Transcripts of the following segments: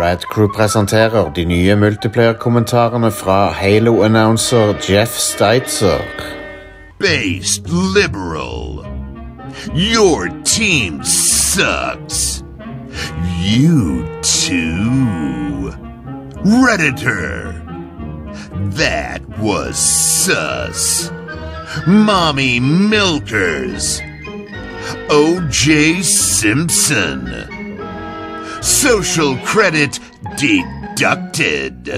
Rad Crew presenterer de nye multiplayer-kommentarene fra Halo-announcer Jeff Steitzer. Based liberal. Your team sucks. You too. Redditor. That was sus. Mommy milkers. O.J. Simpson. Social credit deducted.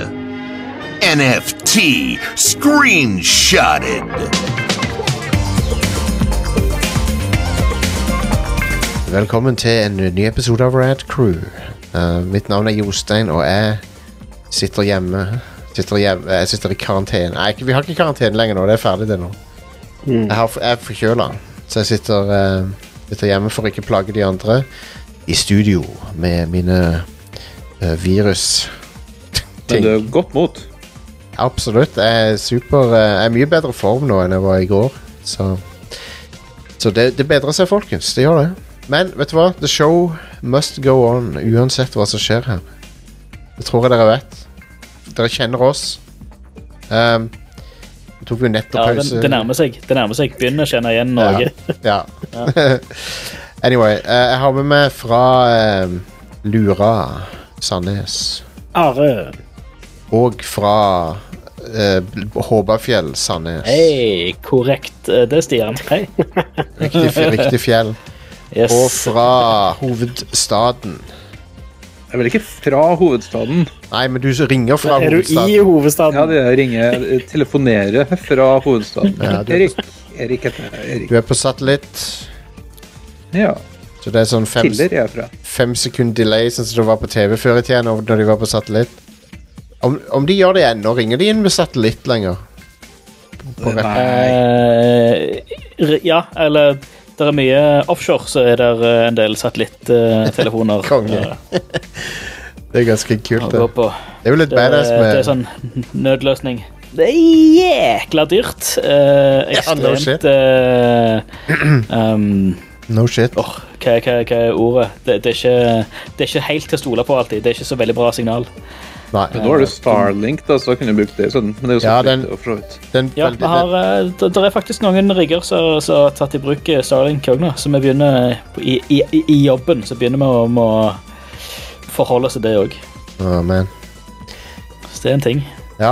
NFT screenshotted. Velkommen til en ny episode av Rad Crew. Mitt navn Jostein, og jeg sitter hjemme. Jeg sitter i karantene. Nei, vi har ikke karantene lenger nå, det er ferdig det nå. Jeg er forkjøla, så jeg sitter hjemme for ikke plage de andre i studio med mine virus. Men du er godt mot. Absolutt, jeg er mye bedre form nå enn jeg var i går. Så det bedrer seg, folkens, det gjør det. Men vet du hva? The show must go on, uansett hva som skjer her. Det tror jeg dere vet. Dere kjenner oss. Tok vi nettopp pause. Det nærmer seg. Begynner å kjenne igjen Norge. Ja. Anyway, jeg har med meg fra Lura, Sandnes. Are. Og fra Håbafjell, Sandnes. Hei, korrekt. Det er Stian. Hei. Riktig fjell. Yes. Og fra hovedstaden. Jeg er vel ikke fra hovedstaden. Nei, men du ringer fra hovedstaden. Er du i hovedstaden? Ja, det ringer, telefonerer fra hovedstaden. Ja, Erik heter Erik. Du er på satellitt. Ja. Så det er sånn 5 sekund delay, sånn som det var på TV før i tiden, når de var på satellitt. Om de gjør det ennå, ringer de inn med satellitt lenger? Ja, eller det er mye offshore, så er det en del satellitt-telefoner. Konge. Det er ganske kult. Det er jo litt badass med... Det er sånn nødløsning. Det er jækla dyrt. Ekstremt... No shit. Hva er ordet? Det er ikke helt til å stole på alltid. Det er ikke så veldig bra signal. Nei. Men nå har du Starlink da, så kunne du brukt det sånn. Men det er jo så det er faktisk noen rigger som har tatt i bruk Starlink også nå, så vi begynner i jobben, så begynner vi å forholde oss til det også. Man. Så det er en ting. Ja.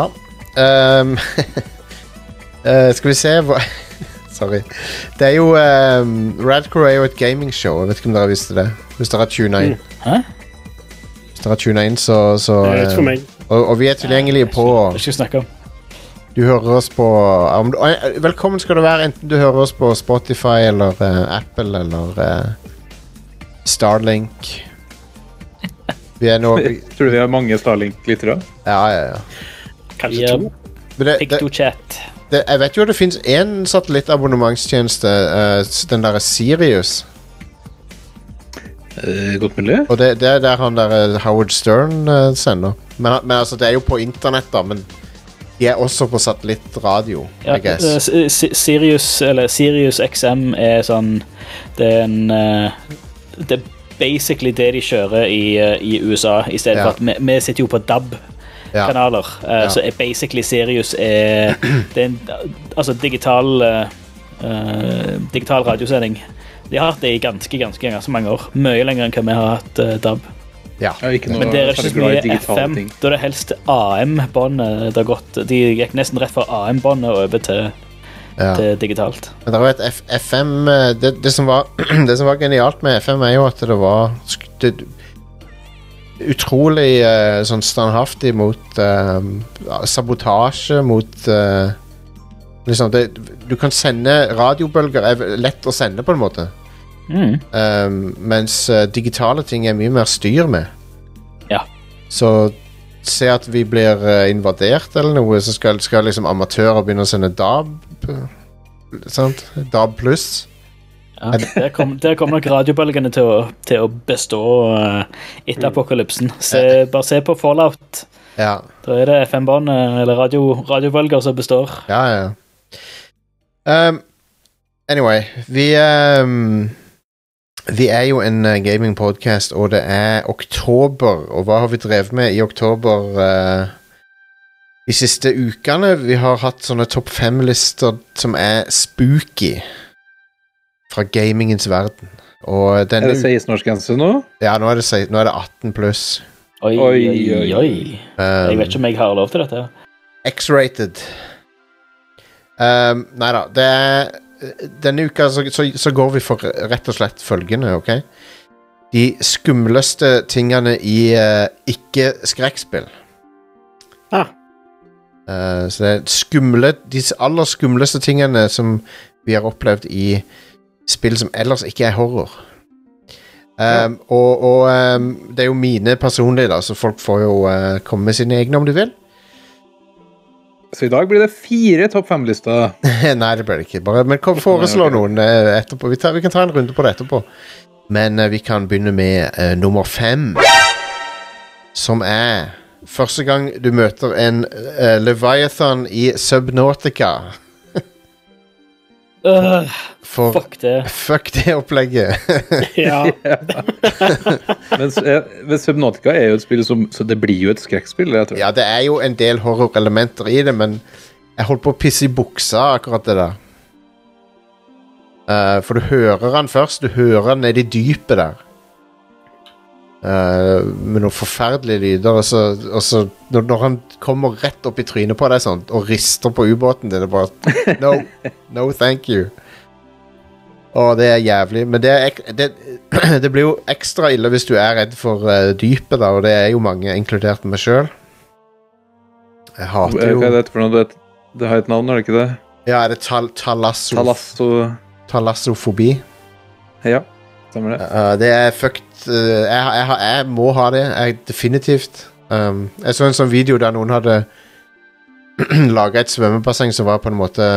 Skal vi se hva... Sorry. Det er jo... Rad Crew er jo et gamingshow, jeg vet ikke om dere visste det. Hvis dere har tunet inn. Hæ? Hvis dere har tunet inn, så og vi er tilgjengelige på... Det skal vi snakke om. Du hører oss på... velkommen skal du være, enten du hører oss på Spotify, eller Apple, eller Starlink. Vi er nå... Tror du vi har mange Starlink-lyttere? Ja. Kanskje 2. Pictochat. Jeg vet jo at det finnes en satellittabonnementstjeneste, den der Sirius. Godt mulig. Og det er der han der Howard Stern sender. Men altså, det er jo på internett da, men de er også på satellittradio, I guess. Sirius XM er sånn, det er basically det de kjører i USA, I stedet for at vi sitter jo på DAB-kanaler, så er basically Sirius det er en digital radiosending. De har hatt det I ganske mange år. Mye lenger enn hva vi har hatt DAB. Ja. Men det ikke så mye FM. Da er det helst AM-båndet det har gått. De gikk nesten rett fra AM-båndet og over til digitalt. Men det var et FM... Det som var genialt med FM er jo at det var utrolig sånn standhaftig mot sabotasje, mot... liksom du kan sende radiobølger er lett å sende på en måte mens digitale ting er mye mer styr med så se at vi blir invadert eller noe så skal liksom amatører begynne å sende DAB sant? DAB pluss der kommer nok radiobølgene til å bestå etter apokalypsen bare se på Fallout da er det FM-bånd eller radiobølger som består Anyway, Vi er jo en gaming-podcast, og det er oktober. Og hva har vi drevet med i oktober de siste ukene? Vi har hatt sånne topp 5-lister som er spooky fra gamingens verden. Og er det 16-årsgrense nå? Ja, nå er det 18 pluss. Oi. Jeg vet ikke om jeg har lov til dette. X-rated. Neida, det er denne uka så går vi for rett og slett følgende, ok? De skumleste tingene i ikke-skrekkspill. Så det er de aller skumleste tingene som vi har opplevd i spill som ellers ikke er horror. Det er jo mine personlige da, så folk får jo komme med sine egne om de vil. Så i dag blir det 4 topp 5-lister. Nei, det blir det ikke. Men kom foreslå noen etterpå. Vi kan ta en runde på det etterpå. Men vi kan begynne med nummer 5. Som er første gang du møter en Leviathan i Subnautica. Fuck det. Fuck det opplegget. Ja. Men Subnautica er jo et spill så det blir jo et skrekkspill, jeg tror. Ja, det er jo en del horrorelementer i det, men jeg holdt på å pisse i buksa akkurat det der. For du hører han først, du hører han nede i dypet der. Med noen forferdelige lyder, og så når han kommer rett opp i trynet på deg sånn, og rister på ubåten, det er bare no thank you. Og det er jævlig, men det blir jo ekstra ille hvis du er redd for dypet da, og det er jo mange, inkludert meg selv. Jeg hater jo... Hva er det for noe? Det har et navn, er det ikke det? Ja, er det talassofobi? Ja, stemmer det. Det er fucked. Jeg må ha det, definitivt. Jeg så en sånn video der noen hadde laget et svømmebasseng som var på en måte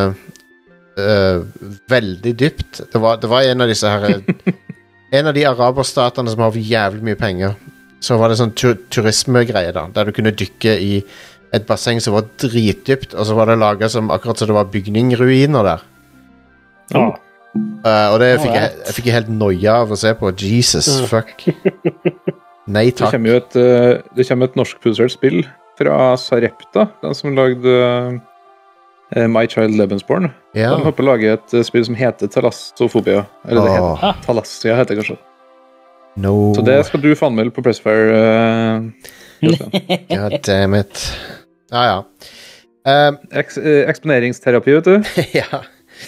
veldig dypt. Det var en av disse her en av de araberstatene som har jævlig mye penger. Så var det sånn turismegreie da, der du kunne dykke i et basseng som var dritdypt, og så var det laget som akkurat så det var bygningruiner der. Og det jeg fikk helt noia av å se på. Jesus, fuck. Nei, takk. Det kommer et norskprodusert spill fra Sarepta, den som lagde My Child Lebensborn. Ja. De håper å lage et spill som heter Thalassofobia. Eller det heter Thalassia, heter det kanskje. No. Så det skal du få anmelde på Pressfire. God damn it. Ja. Eksponeringsterapi, vet du. Ja.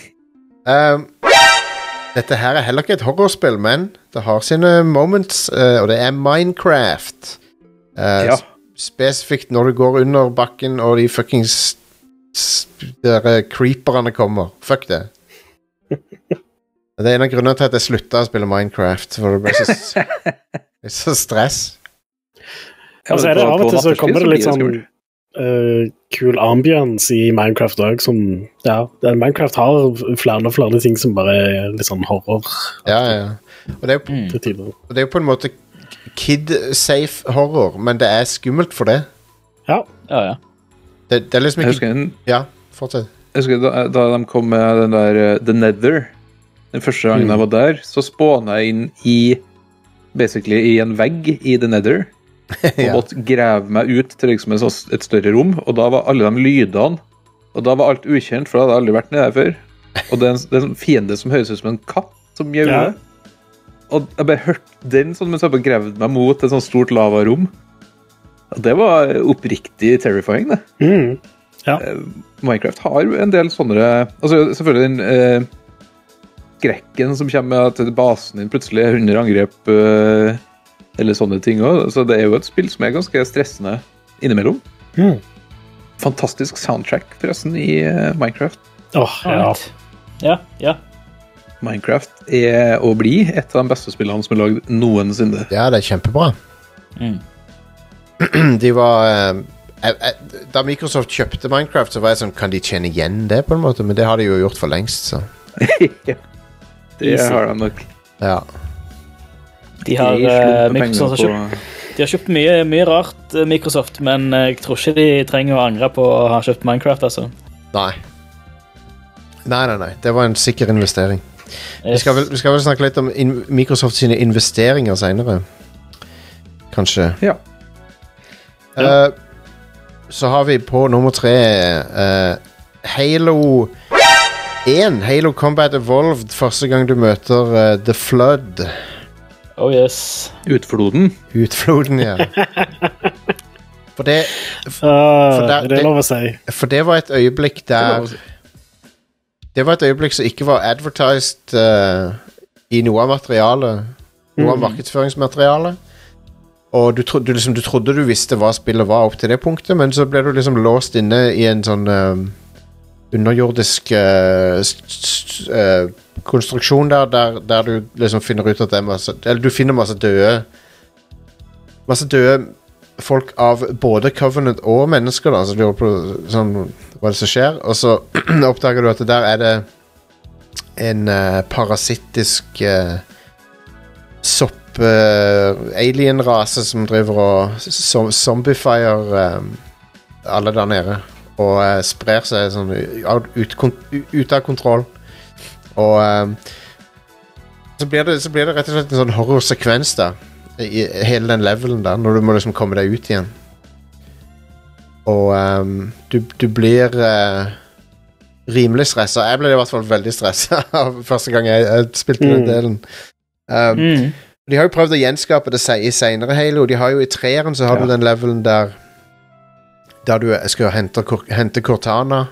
Dette her er heller ikke et horrorspill, men det har sine moments, og det er Minecraft. Spesifikt når du går under bakken, og de fuckings der creeperne kommer. Fuck det. Det er en av grunnene til at jeg sluttet å spille Minecraft, for det ble så stress. Altså er det av og til så kommer det litt sånn kul ambience i Minecraft også, som Minecraft har flere og flere ting som bare er litt sånn horror. Ja. Og det er jo på en måte kid-safe horror, men det er skummelt for det. Ja. Det er liksom ikke... Ja, fortsett. Jeg husker da de kom med den der The Nether, den første gangen jeg var der, så spånet jeg inn i en vegg i The Nether, og måtte grave meg ut til liksom et større rom, og da var alle de lydene, og da var alt ukjent, for det hadde aldri vært nede der før. Og det er en fiende som høres ut som en katt som gjør. Og jeg bare hørte den sånn, mens jeg bare gravde meg mot et sånt stort lavarom. Og det var oppriktig terrifying, det. Minecraft har en del sånne... Altså, selvfølgelig den skrekken som kommer til basen din plutselig er under angrep... eller sånne ting også. Så det er jo et spill som er ganske stressende innimellom. Fantastisk soundtrack forresten i Minecraft. Ja. Minecraft er å bli et av de beste spillene som er laget noensinne. Ja, det er kjempebra. De var da Microsoft kjøpte Minecraft, så var jeg sånn, kan de tjene igjen det på en måte? Men det har de jo gjort for lengst, så. Det har de nok. Ja. De har kjøpt mye rart, Microsoft, men jeg tror ikke de trenger å angre på å ha kjøpt Minecraft, altså. Nei. Det var en sikker investering. Vi skal vel snakke litt om Microsoft sine investeringer senere. Kanskje. Ja. Så har vi på nummer 3 Halo 1. Halo Combat Evolved. Første gang du møter The Flood. Oh yes. Utfloden, ja. For det det er lov å si. For det var et øyeblikk der Det var et øyeblikk som ikke var advertised i noe av materialet. Noe av markedsføringsmaterialet. Og du trodde du visste hva spillet var opp til det punktet, men så ble du liksom låst inne i en sånn underjordisk konstruksjon der du liksom finner ut at det er masse, eller du finner masse døde folk av både Covenant og mennesker da, så du lurer på sånn, hva er det som skjer, og så oppdager du at der er det en parasittisk sopp alien-rase som driver og zombifier alle der nede og sprer seg sånn ut av kontroll. Og så blir det rett og slett en sånn horrorsekvens da i hele den levelen der, når du må liksom komme deg ut igjen. Og du blir rimelig stresset. Jeg ble i hvert fall veldig stresset av første gang jeg spilte den delen. De har jo prøvd å gjenskape det i senere Halo. De har jo i 3'eren så har du den levelen der du skal hente Cortana.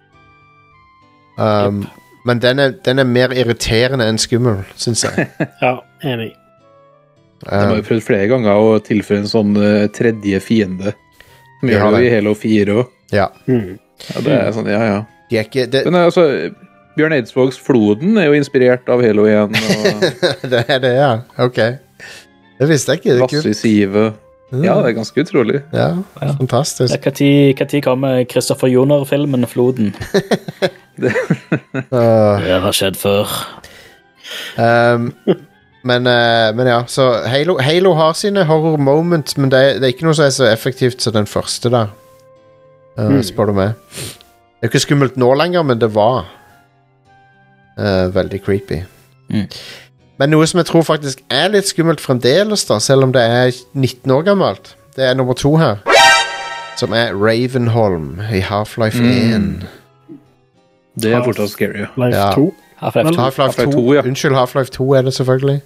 Men den er mer irriterende enn skummel, synes jeg. Ja, enig. De har jo prøvd flere ganger å tilføre en sånn tredje fiende. Som gjør det i Halo 4 også. Ja. Ja, det er sånn, ja. De er ikke... Men altså, Bjørn Eidsvågs Floden er jo inspirert av Halo 1. Og... det er det, ja. Ok. Det visste jeg ikke. Det er kult. Lasse Sive. Ja, det er ganske utrolig. Ja, fantastisk. Hva tid kommer Kristoffer Joner-filmen Floden? Det har skjedd før. Men ja, så Halo har sine horror moments, men det er ikke noe som er så effektivt som den første der. Spør du meg. Det er ikke skummelt nå lenger, men det var veldig creepy. Men noe som jeg tror faktisk er litt skummelt fremdeles da, selv om det er 19 år gammelt, det er nummer 2 her, som er Ravenholm i Half-Life 1. Det er fortsatt scary. Half-Life 2? Half-Life 2, ja. Unnskyld, Half-Life 2 er det selvfølgelig.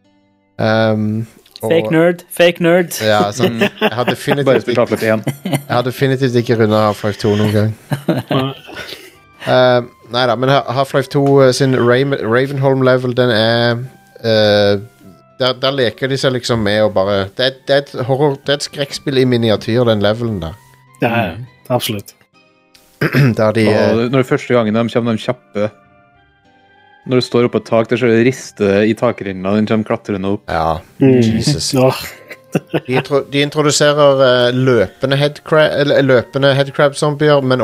Fake nerd. Ja, sånn, jeg har definitivt ikke rundet Half-Life 2 noen gang. Neida, men Half-Life 2 sin Ravenholm-level, den er der leker de seg liksom med og bare det er et skrekkspill i miniatyr, den levelen der. Ja, absolutt. Der de, når første gangen de kommer de kjappe, når du står oppe på et tak, der så rister i takrinna, den kommer klatrende opp. Ja, Jesus. De introduserer løpende headcrab-zombier, men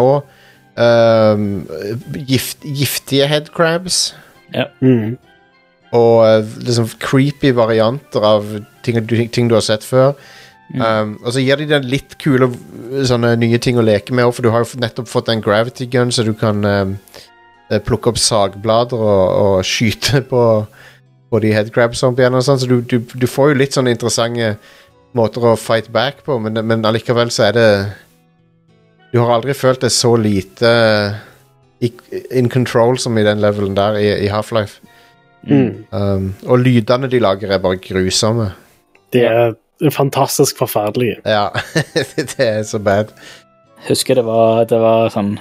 også giftige headcrabs. Ja. Og liksom creepy varianter av ting du har sett før. Og så gir de den litt kule sånne nye ting å leke med, for du har jo nettopp fått en gravity gun, så du kan plukke opp sagblader og skyte på de headcrab-zombiene og sånn, så du får jo litt sånne interessante måter å fight back på, men allikevel så er det du har aldri følt det så lite in control som i den levelen der i Half-Life. Og lydene de lager er bare grusomme. Det er fantastisk forferdelige. Ja, det er så bad. Husker det var sånn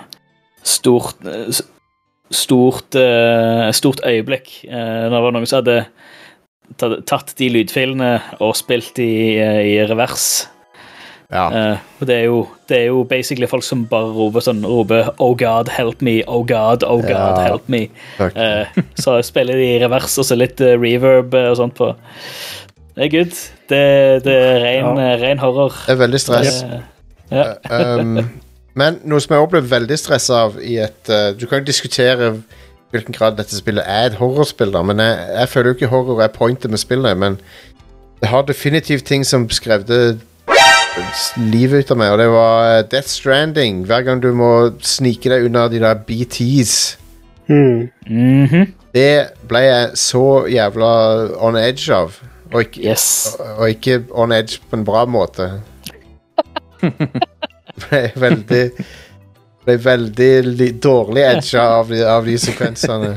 stort øyeblikk. Det var noen som hadde tatt de lydfilene og spilt i revers. Ja. Det er jo basically folk som bare roper oh god, help me, oh god, help me. Så spiller de i revers og så litt reverb og sånt på. Det er good. Det er ren horror. Det er veldig stress. Men noe som jeg også ble veldig stresset av i du kan jo diskutere hvilken grad dette spillet er et horrorspill da, men jeg føler jo ikke horror er pointet med spillet, men det har definitivt ting som skrevde livet ut av meg, og det var Death Stranding. Hver gang du må snike deg unna de der BTs. Det ble jeg så jævla on edge av. Og ikke on edge på en bra måte. ble veldig dårlig edge av de sekvensene.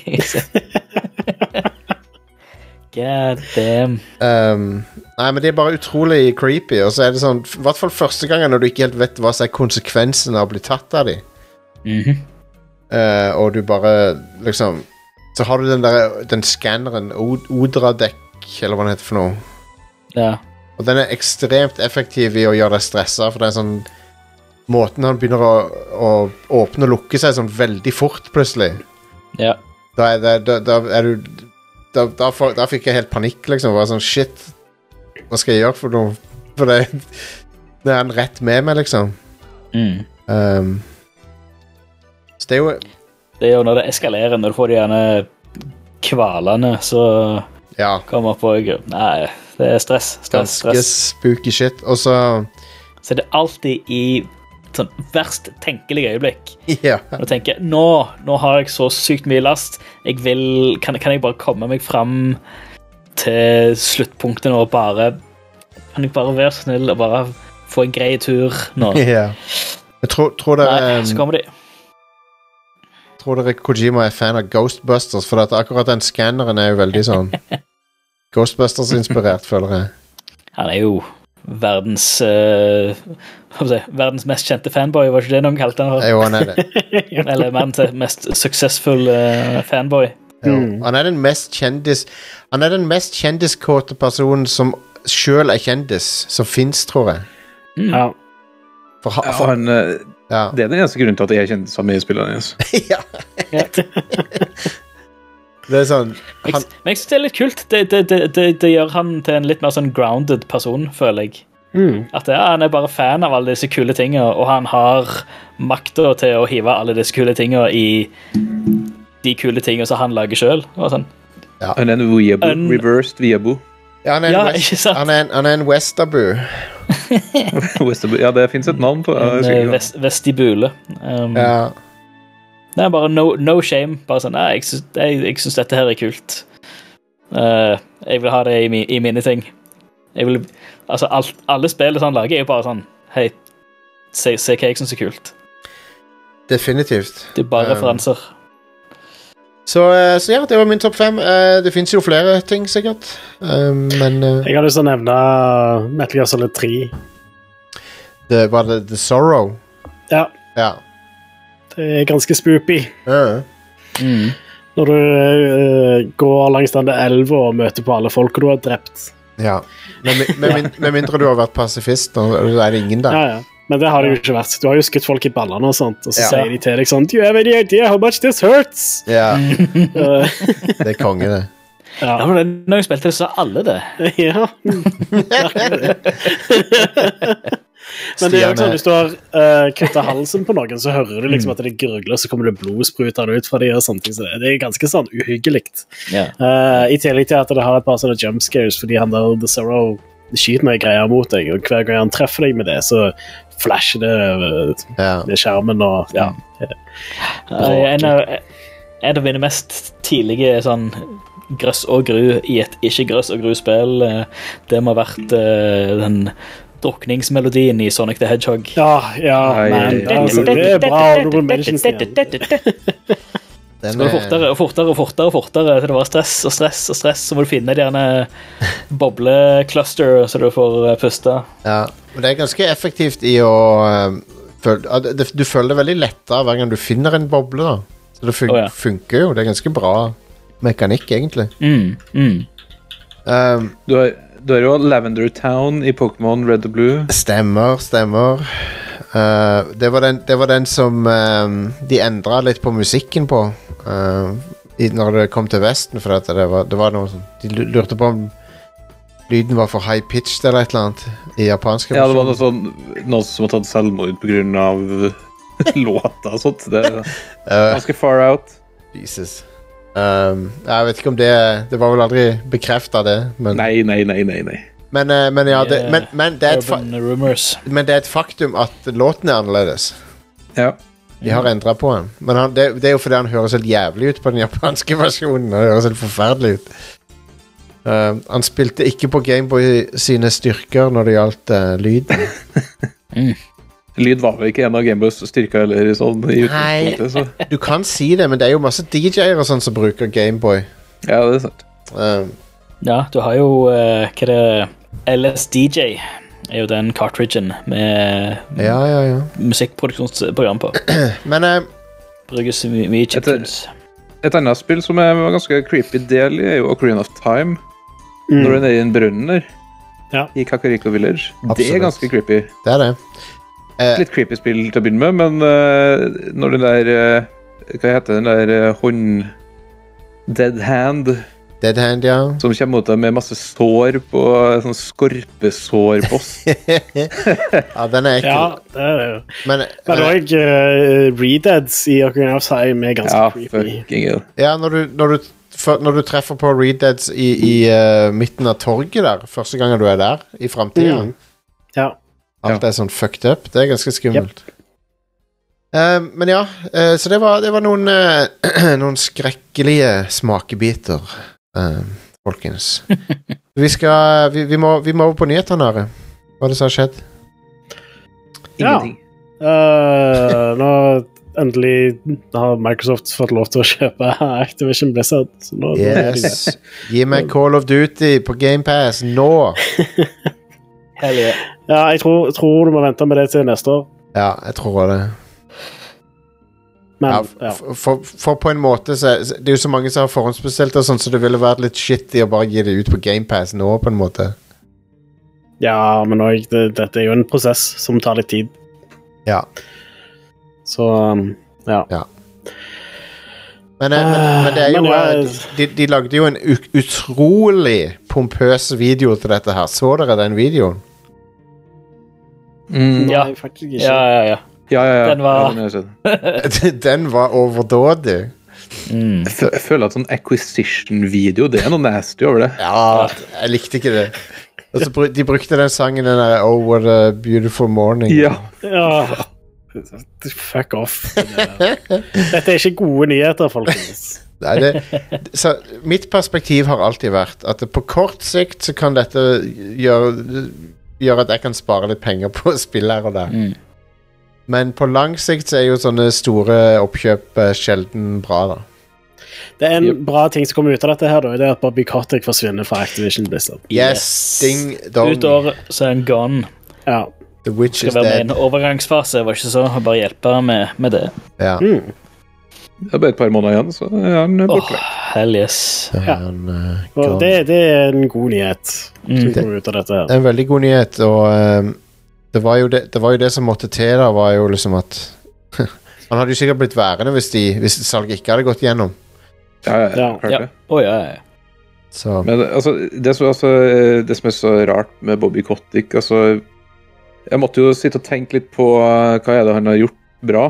God damn. Nei, men det er bare utrolig creepy. Og så er det sånn, i hvert fall første gangen når du ikke helt vet hva som er konsekvensen av å bli tatt av de. Og du bare liksom så har du den skanneren Odradek, eller hva den heter for noe. Ja. Og den er ekstremt effektiv i å gjøre deg stresset, for det er sånn måten han begynner å åpne og lukke seg sånn veldig fort plutselig. Ja. Da fikk jeg helt panikk liksom. Var sånn, shit, hva skal jeg gjøre for noe? For det er han rett med meg liksom. Så det er jo når det eskalerer, når du får de gjerne kvalene, så kommer på nei, det er stress. Ganske spooky shit. Og så er det alltid i sånn verst tenkelige øyeblikk. Ja. Og du tenker, nå har jeg så sykt mye last, kan jeg bare komme meg fram til sluttpunktene og kan jeg bare være så snill og bare få en grei tur nå. Ja. Jeg tror det så kommer de. Tror dere Kojima er fan av Ghostbusters, for at akkurat den skanneren er jo veldig sånn Ghostbusters-inspirert, føler jeg. Han er jo verdens mest kjente fanboy, var ikke det noen kalte han for? Jo, han er det. Eller verdens mest successfull fanboy. Jo, han er den mest kjendiskåte personen som selv er kjendis, som finnes, tror jeg. Ja. Det er den eneste grunnen til at jeg kjenner samme spilleren. Ja. Det er sånn men jeg synes det er litt kult. Det gjør han til en litt mer sånn grounded person, føler jeg. At han er bare fan av alle disse kule tingene, og han har makta til å hive alle disse kule tingene i de kule tingene som han lager selv. Sånn. Ja. Han er en reversed Weeaboo. Ja, han er en Westabu. Ja, det finnes et navn på vestibule. Ja. Det er bare no shame. Bare sånn, jeg synes dette her er kult. Jeg vil ha det i mine ting. Alle spill han lager er jo bare sånn, hei, se hva jeg synes er kult. Definitivt. Det er bare referanser. Så ja, det var min topp 5. Det finnes jo flere ting, sikkert. Men jeg har lyst til å nevne Metal Gear Solid 3. Det var The Sorrow. Ja. Det er ganske spoopy. Når du går langs denne elva og møter på alle folk du har drept. Ja. Med mindre du har vært pasifist, og er det ingen der. Ja. Men det har det jo ikke vært. Du har jo skutt folk i ballene og sånt, og så sier de til deg sånn, do you have any idea how much this hurts? Ja. Det er konge, det. Ja, men når jeg spilte det, så alle det. Ja. Men det er jo sånn, hvis du har kuttet halsen på noen, så hører du liksom at det gurgler, så kommer det blodsprutene ut fra de og sånne ting, så det er ganske sånn uhyggelig. I tillegg til at det har et par sånne jumpscares, fordi han der, The Sorrow, skyter noe greier mot deg, og hver gang han treffer deg med det, så flasher det med skjermen, og en av mine mest tidlige sånn grøss og gru i et ikke grøss og gru-spill, det må ha vært den drukningsmelodien i Sonic the Hedgehog. Men det er bra, Honorable Mentions igjen. Så går det fortere til det var stress, så må du finne de gjerne boble-cluster så du får puste. Ja, men det er ganske effektivt i å du føler det veldig lettere hver gang du finner en boble da. Så det funker jo, det er ganske bra mekanikk egentlig. Du har jo Lavender Town i Pokémon Red og Blue. Stemmer. Det var den som de endret litt på musikken på når det kom til Vesten, for at det var noe sånn, de lurte på om lyden var for high pitched eller et eller annet i japansk. Ja, det var noe som har tatt selvmord på grunn av låta og sånt. Det er ganske far out. Jesus. Jeg vet ikke om det var vel aldri bekreftet det, men Nei. Men ja, men det er et faktum at låten er annerledes. Ja. De har endret på han. Men det er jo fordi han høres helt jævlig ut på den japanske versjonen. Han høres helt forferdelig ut. Han spilte ikke på Gameboy sine styrker når det gjaldt lyden. Lyd var vel ikke en av Gameboys styrker eller sånn i utgangspunktet, så. Du kan si det, men det er jo masse DJ-er og sånn som bruker Gameboy. Ja, det er sant. Ja, du har jo hva det LSDJ er jo den cartridgen med musikkproduksjonsprogram på. Men brukes mye chiptunes. Et annet spill som er ganske creepy del er jo Ocarina of Time. Når du er nede i en brønn der i Kakariko Village. Absolutt. Det er ganske creepy. Det er det. Litt creepy spill til å begynne med, men når den der hva heter den der hånd Dead Hand, ja. Som kommer mot deg med masse sår på sånn skorpesårboss. Ja, den er ekkel. Ja, det er det jo. Men også Redeads i Ocarina of Time er ganske creepy. Ja, når du treffer på Redeads i midten av torget der, første gangen du er der, i fremtiden. Ja. Alt er sånn fucked up. Det er ganske skummelt. Yep. Men ja, så det var noen skrekkelige smakebiter, folkens. Vi må over på nyhetene her. Hva er det som har skjedd? Ingenting. Nå endelig har Microsoft fått lov til å kjøpe Activision Blizzard. Så nå, yes. Gi meg Call of Duty på Game Pass nå. Ja, jeg tror du må vente med det til neste år. Ja, jeg tror det. Men, for på en måte så, det er jo så mange som har forhåndsbestilt og sånn, så det ville vært litt shitty å bare gi det ut på Game Pass nå på en måte. Ja, men også, dette er jo en prosess som tar litt tid. Ja. Så, ja. Men det er jo de lagde jo en utrolig pompøs video til dette her. Så dere den videoen? Nei, faktisk ikke. Ja. Den var overdådig. Jeg føler at sånn acquisition-video, det er noe nasty over det. Ja, jeg likte ikke det. Altså, de brukte den sangen, den der Oh, what a beautiful morning. Ja. Fuck off. Dette er ikke gode nyheter, folkens. Nei, så mitt perspektiv har alltid vært at på kort sikt så kan dette gjøre at jeg kan spare litt penger på å spille her og der. Men på lang sikt så er jo sånne store oppkjøp sjelden bra da. Det er en bra ting som kommer ut av dette her da, det er at Bobby Kotick forsvinner fra Activision Blizzard. Yes, ding dong. Utover så er han gone. Ja. The Witch is dead. Skal være med i en overgangsfase, var ikke så, bare hjelpe med det. Ja. Det er bare et par måneder igjen, så er han borte. Hell yes. Ja. Det er en god nyhet som kommer ut av dette her. Det er en veldig god nyhet, og det var jo det som måtte til da, var jo liksom at han hadde jo sikkert blitt værende hvis salget ikke hadde gått gjennom. Ja. Så. Men altså, det som er så rart med Bobby Kotick, altså, jeg måtte jo sitte og tenke litt på hva er det han har gjort bra.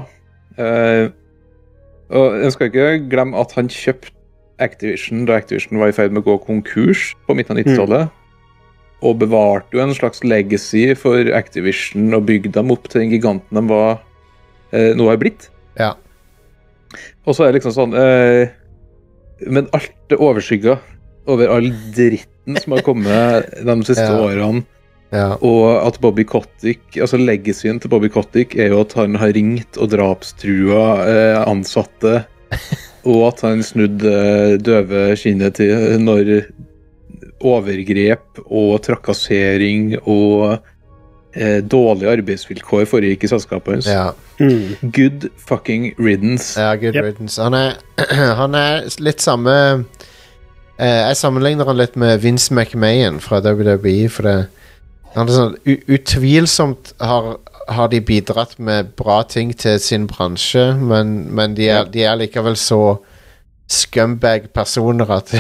Og jeg skal ikke glemme at han kjøpte Activision da Activision var i ferd med å gå konkurs på midten av 90-tallet. Og bevarte jo en slags legacy for Activision og bygde dem opp til den giganten de var nå har blitt. Ja. Og så er det liksom sånn men alt det overskygget over all dritten som har kommet de siste årene. Ja. Og at Bobby Kotick, altså legacyen til Bobby Kotick er jo at han har ringt og drapstrua ansatte, og at han snudde døve kinnet til når overgrep og trakassering og dårlige arbeidsvilkår foregikk i selskapet hans. Ja. Good fucking riddance. Ja, good riddance. Han er litt samme jeg sammenligner han litt med Vince McMahon fra WWE, for han er sånn utvilsomt har de bidratt med bra ting til sin bransje, men de er likevel så scumbag personer at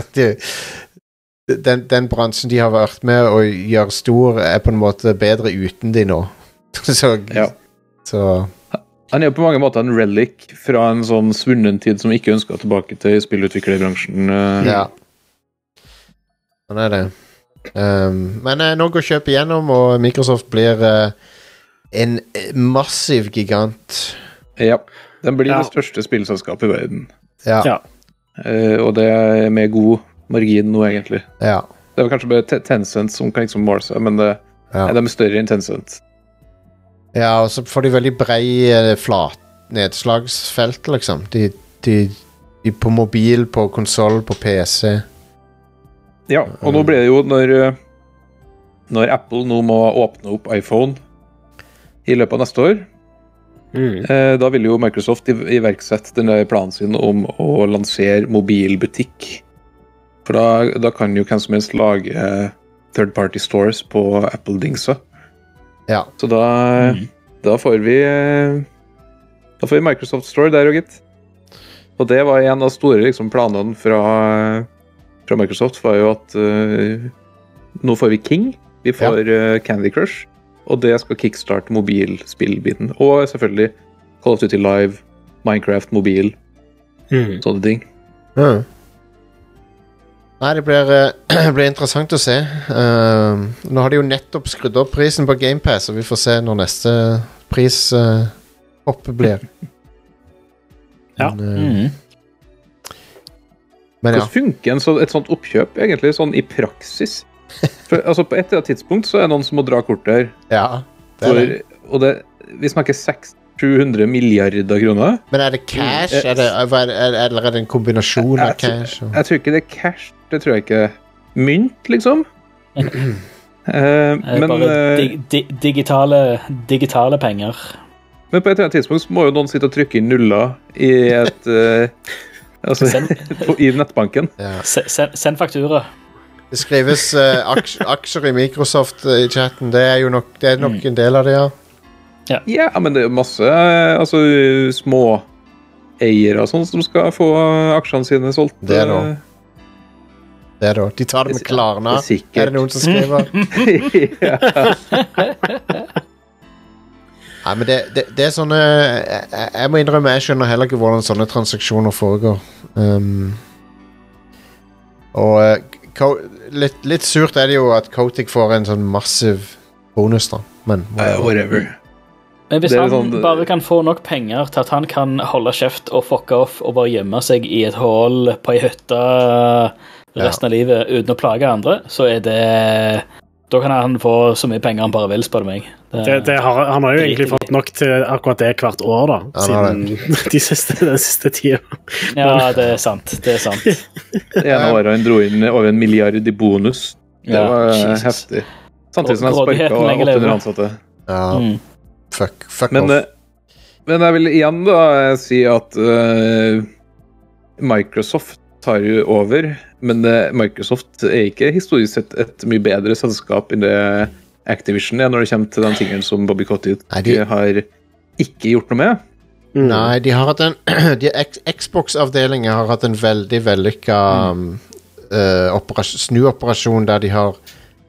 den bransjen de har vært med å gjøre stor er på en måte bedre uten de nå. Så han er jo på mange måter en relic fra en sånn svunnen tid som ikke ønsker tilbake til spillutviklerbransjen. Ja. Han er det. Men nå går kjøpet igjennom, og Microsoft blir en massiv gigant. Ja, den blir det største spillselskapet i verden. Ja. Og det med god margin nå, egentlig. Ja. Det var kanskje bare Tencent som kan liksom måle seg, men de er større enn Tencent. Ja, og så får de veldig brei flat nedslagsfelt, liksom. De på mobil, på konsol, på PC. Ja, og nå ble det jo når Apple nå må åpne opp iPhone i løpet av neste år, da vil jo Microsoft iverksette denne planen sin om å lansere mobilbutikk. For da kan jo hvem som helst lage third-party stores på Apple-dingsa. Ja. Så da får vi Microsoft Store der, og gitt. Og det var en av store liksom, planene fra Microsoft, var jo at nå får vi King, vi får Candy Crush, og det skal kickstarte mobilspillbiten. Og selvfølgelig Call of Duty Live, Minecraft, mobil, sånne ting. Nei, det blir interessant å se. Nå har de jo nettopp skrudd opp prisen på Game Pass, og vi får se når neste pris oppe blir. Men hvordan funker et sånt oppkjøp egentlig sånn i praksis? For, altså på et eller annet tidspunkt så er det noen som må dra kort der. Ja, og vi snakker 600-700 milliarder kroner. Men er det cash? Eller er det en kombinasjon av cash? Jeg tror ikke det er cash, det tror jeg ikke. Mynt, liksom. Men digitale penger. Men på et eller annet tidspunkt så må jo noen sitte og trykke inn nuller i i nettbanken. Ja. Send faktura. Det skrives aksjer i Microsoft i chatten. Det er nok en del av det, Ja, men det er masse små eiere og sånn som skal få aksjene sine solgt. Det er da. De tar det med Klarna. Er det noen som skriver? Nei, men det er sånne jeg må innrømme, jeg skjønner heller ikke hvordan sånne transaksjoner foregår. Og litt surt er det jo at Kotick får en sånn massiv bonus da, men whatever. Men hvis han bare kan få nok penger til at han kan holde kjeft og fucke off og bare gjemme seg i et hål på en hytte resten av livet uten å plage andre, så er det... Da kan han få så mye penger han bare vil, spør du meg. Han har jo egentlig fått nok til akkurat det hvert år, da. Siden den siste tiden. Ja, det er sant. Det ene året han dro inn over 1 milliard i bonus. Det var heftig. Samtidig som han sparket 800 ansatte. Ja, fuck off. Men jeg vil igjen da si at Microsoft tar jo over, men Microsoft er ikke historisk sett et mye bedre selskap enn det Activision er når det kommer til den tingen som Bobby Kotick har ikke gjort noe med. Nei, de har hatt Xbox-avdelingen har hatt en veldig vellykket snuoperasjon der de har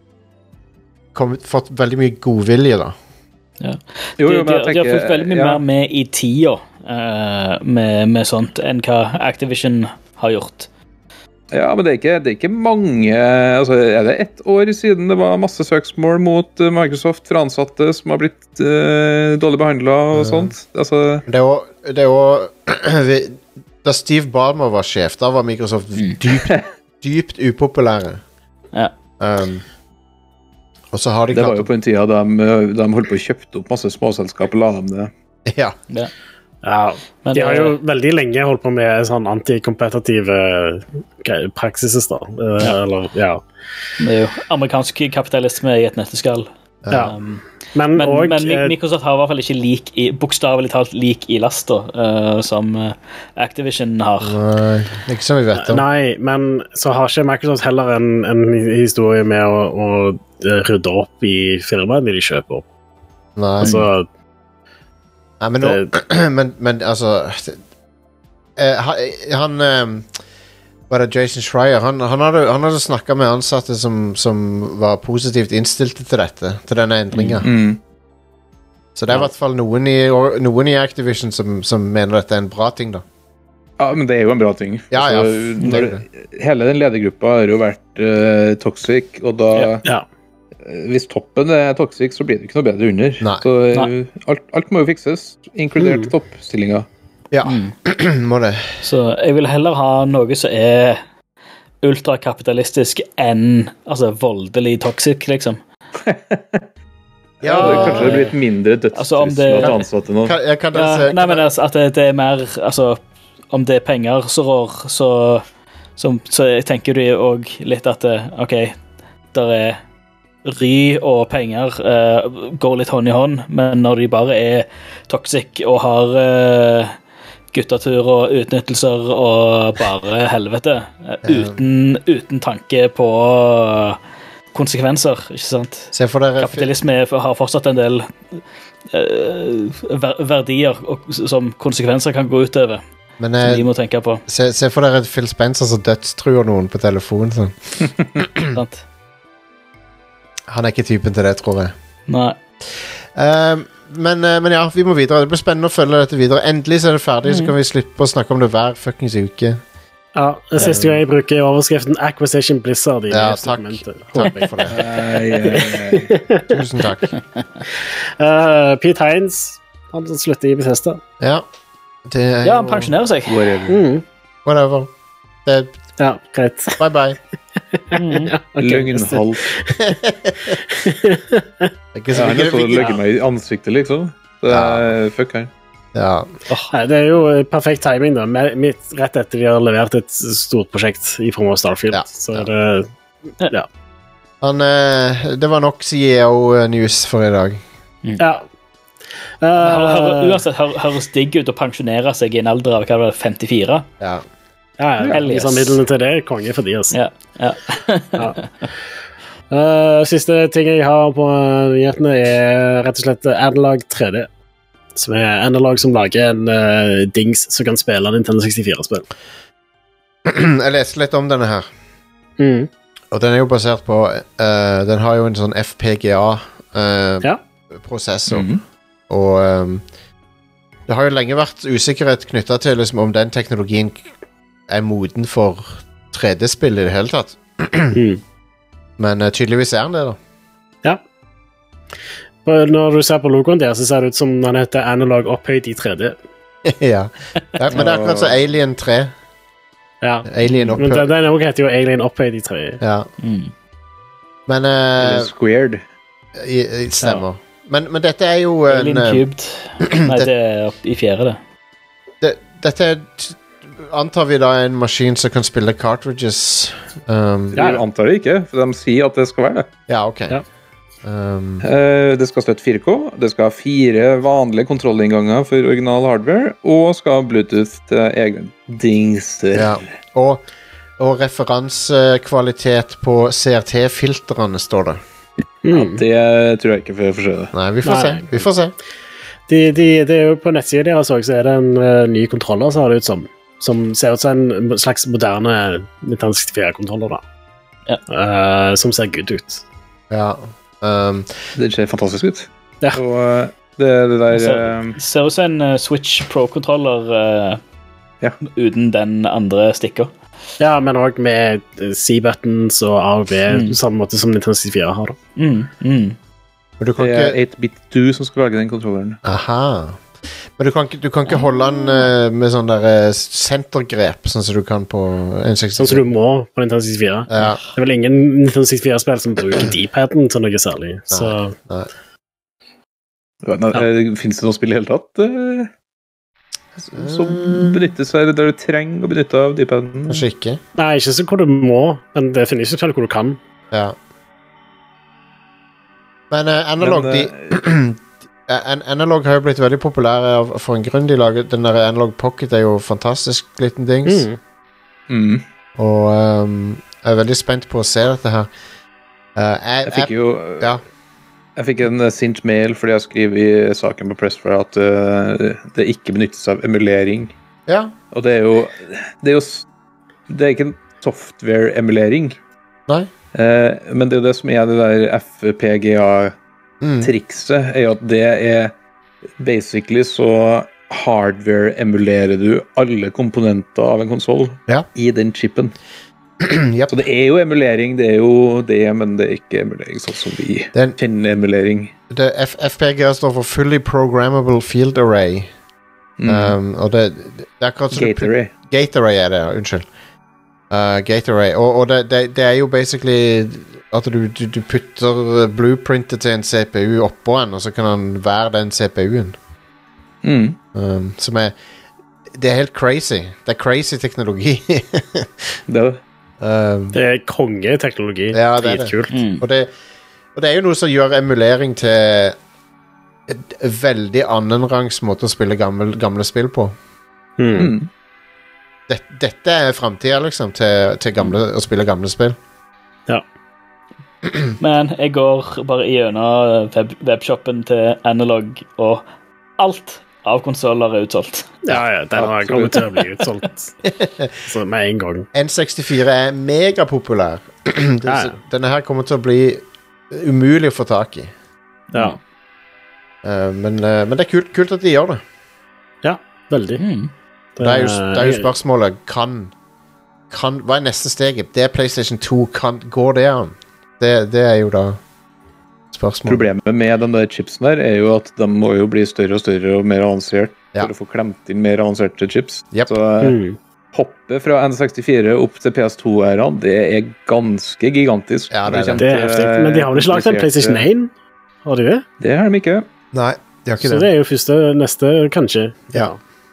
fått veldig mye godvilje da. Ja. De har fått veldig mye mer med i tida med sånt enn hva Activision har gjort. Ja, men det er ikke mange... Altså, er det 1 år siden det var masse søksmål mot Microsoft fra ansatte som har blitt dårlig behandlet og sånt? Altså... Det er jo da Steve Ballmer var sjef, da var Microsoft dypt upopulære. Ja. Og så har de det var jo på en tid da de holdt på å kjøpte opp masse småselskap og la dem det. Ja. Ja, de har jo veldig lenge holdt på med sånn antikompetitive praksiser da. Det er jo amerikansk kapitalisme i et nøtteskall. Men Microsoft har i hvert fall ikke bokstavelig talt lik i last som Activision har. Nei, ikke som vi vet om. Nei, men så har ikke Microsoft heller en historie med å rydde opp i firmaene de kjøper opp. Nei. Altså Nei, men altså han var det Jason Schreier han hadde snakket med ansatte som var positivt innstilte til dette, til denne endringen. Så det er i hvert fall noen i Activision som mener dette er en bra ting da. Ja, men det er jo en bra ting. Ja, hele den ledergruppa har jo vært toxic, og da hvis toppen er toxic, så blir det ikke noe bedre under. Nei. Så alt må jo fikses, inkludert toppstillinga. Ja, må det. Så jeg vil heller ha noe som er ultrakapitalistisk enn voldelig toxic, liksom. Ja, kanskje det blir litt mindre dødstrusler til ansatte nå. Nei, men at det er mer, om det er penger så rår, så jeg tenker du også litt at, ok, der er ry og penger går litt hånd i hånd, men når de bare er toxic og har guttatur og utnyttelser og bare helvete, uten tanke på konsekvenser, ikke sant? Kapitalisme har fortsatt en del verdier som konsekvenser kan gå utover. Men de må tenke på. Se for dere Phil Spencer som dødstruer noen på telefonen. Sånn. Han er ikke typen til det, tror jeg. Nei. Men ja, vi må videre. Det blir spennende å følge dette videre. Endelig så er det ferdig, så kan vi slippe å snakke om det hver fuckings uke. Ja, det siste gang jeg bruker overskriften Acquisition Blizzard i takk for det. Tusen takk. Pete Hines, han slutter i Bethesda. Ja. Han pensjonerer seg. Whatever. Ja, greit. Bye bye. Løgnhold. Det er så løgge meg i ansiktet, liksom. Fuck han. Ja. Det er jo perfekt timing da, rett etter de har levert et stort prosjekt i form av Starfield. Så det, det var nok CEO-news for i dag. Ja. Uansett, høres digg ut å pensjonere seg i en alder av 54. Ja, liksom midlene til det konge for de, altså. Siste ting jeg har på nyhetene er rett og slett Analog 3D, som er Analog som lager en dings som kan spille Nintendo 64-spill. Jeg leste litt om denne her. Og den er jo basert på den har jo en sånn FPGA-prosessor. Og det har jo lenge vært usikkerhet knyttet til liksom, om den teknologien er moden for 3D-spill i det hele tatt. Men tydeligvis er den det, da. Ja. Når du ser på logoen der, så ser det ut som den heter Analog opphøyd i 3D. Ja, men det er akkurat så Alien 3. Ja, Alien men den heter jo Alien opphøyd i 3D. Ja. Men Squared. Stemmer. Men dette er jo Alien Cubed. Nei, det er i 4. Dette er, antar vi da, en maskin som kan spille cartridges. Jeg antar det ikke, for de sier at det skal være det. Ja, ok. Det skal støtte 4K, det skal ha 4 vanlige kontrollinnganger for original hardware, og skal ha Bluetooth til egen dingster. Ja. Og referansekvalitet på CRT-filterne, står det. Ja, det tror jeg ikke for å se det. Nei, vi får se. Det er jo på nettsiden deres også, så er det en ny kontroller, så har det ut som ser ut som en slags moderne 1964-kontroller da. Som ser good ut. Ja. Det ser fantastisk ut. Ja. Og det der ser ut som en Switch Pro-kontroller uten den andre stikker. Ja, men også med C-buttons og A og B, samme måte som Nintendo 64 har da. Men du kan det er 8-bit-2 som skal lage den kontrolleren. Aha. Men du kan ikke holde den med sånn der sentergrep, sånn som du kan på N64. Sånn som du må på Nintendo 64. Ja. Det er vel ingen Nintendo 64-spill som bruker D-paden til noe særlig. Så. Nei. Finnes det noe spill i hele tatt? Som benytter seg der du trenger å benytte av D-paden? Kanskje ikke. Nei, ikke så hvor du må, men det finnes ikke spill hvor du kan. Ja. Men Analog har jo blitt veldig populær for en grunn. De lager, den der Analog Pocket er jo fantastisk liten dings. Og jeg er veldig spent på å se dette her. Jeg fikk en sint mail fordi jeg skrev i saken på Press for at det ikke benyttes av emulering. Ja. Og det er ikke en software-emulering. Nei. Men det er jo det som er det der FPGA-trikset, er jo at det er basically så hardware-emulerer du alle komponenter av en konsol i den chipen. Så det jo emulering, det jo det, men det ikke emulering sånn som vi kjenner emulering. FPGA står for Fully Programmable Field Array. Og det akkurat som Gate Array det, unnskyld. Gate Array. Og det jo basically at du putter blueprintet til en CPU oppå den, og så kan den være den CPU-en. Som det helt crazy. Det crazy teknologi. Det kongeteknologi. Ja, det kult. Og det jo noe som gjør emulering til et veldig annenrangs måte å spille gamle spill på. Dette fremtiden liksom til å spille gamle spill. Ja. Men jeg går bare gjennom webshoppen til Analog, og alt av konsoler utsolgt. Ja, den har kommet til å bli utsolgt. Så med en gang. N64 megapopulær. Denne her kommer til å bli umulig å få tak i. Ja. Men det kult at de gjør det. Ja, veldig. Det jo spørsmålet hva neste steget? Det PlayStation 2 går det an? Det jo da spørsmålet. Problemet med den der chipsen der jo at de må jo bli større og større og mer avansert for å få klemt inn mer avanserte chips. Yep. Så hoppet fra N64 opp til PS2-æraen, det ganske gigantisk. Ja, det heftig. Men de har vel ikke lagt en PlayStation 1? Har de det? Det har de ikke. Nei, de har ikke det. Så det jo neste, kanskje. Ja.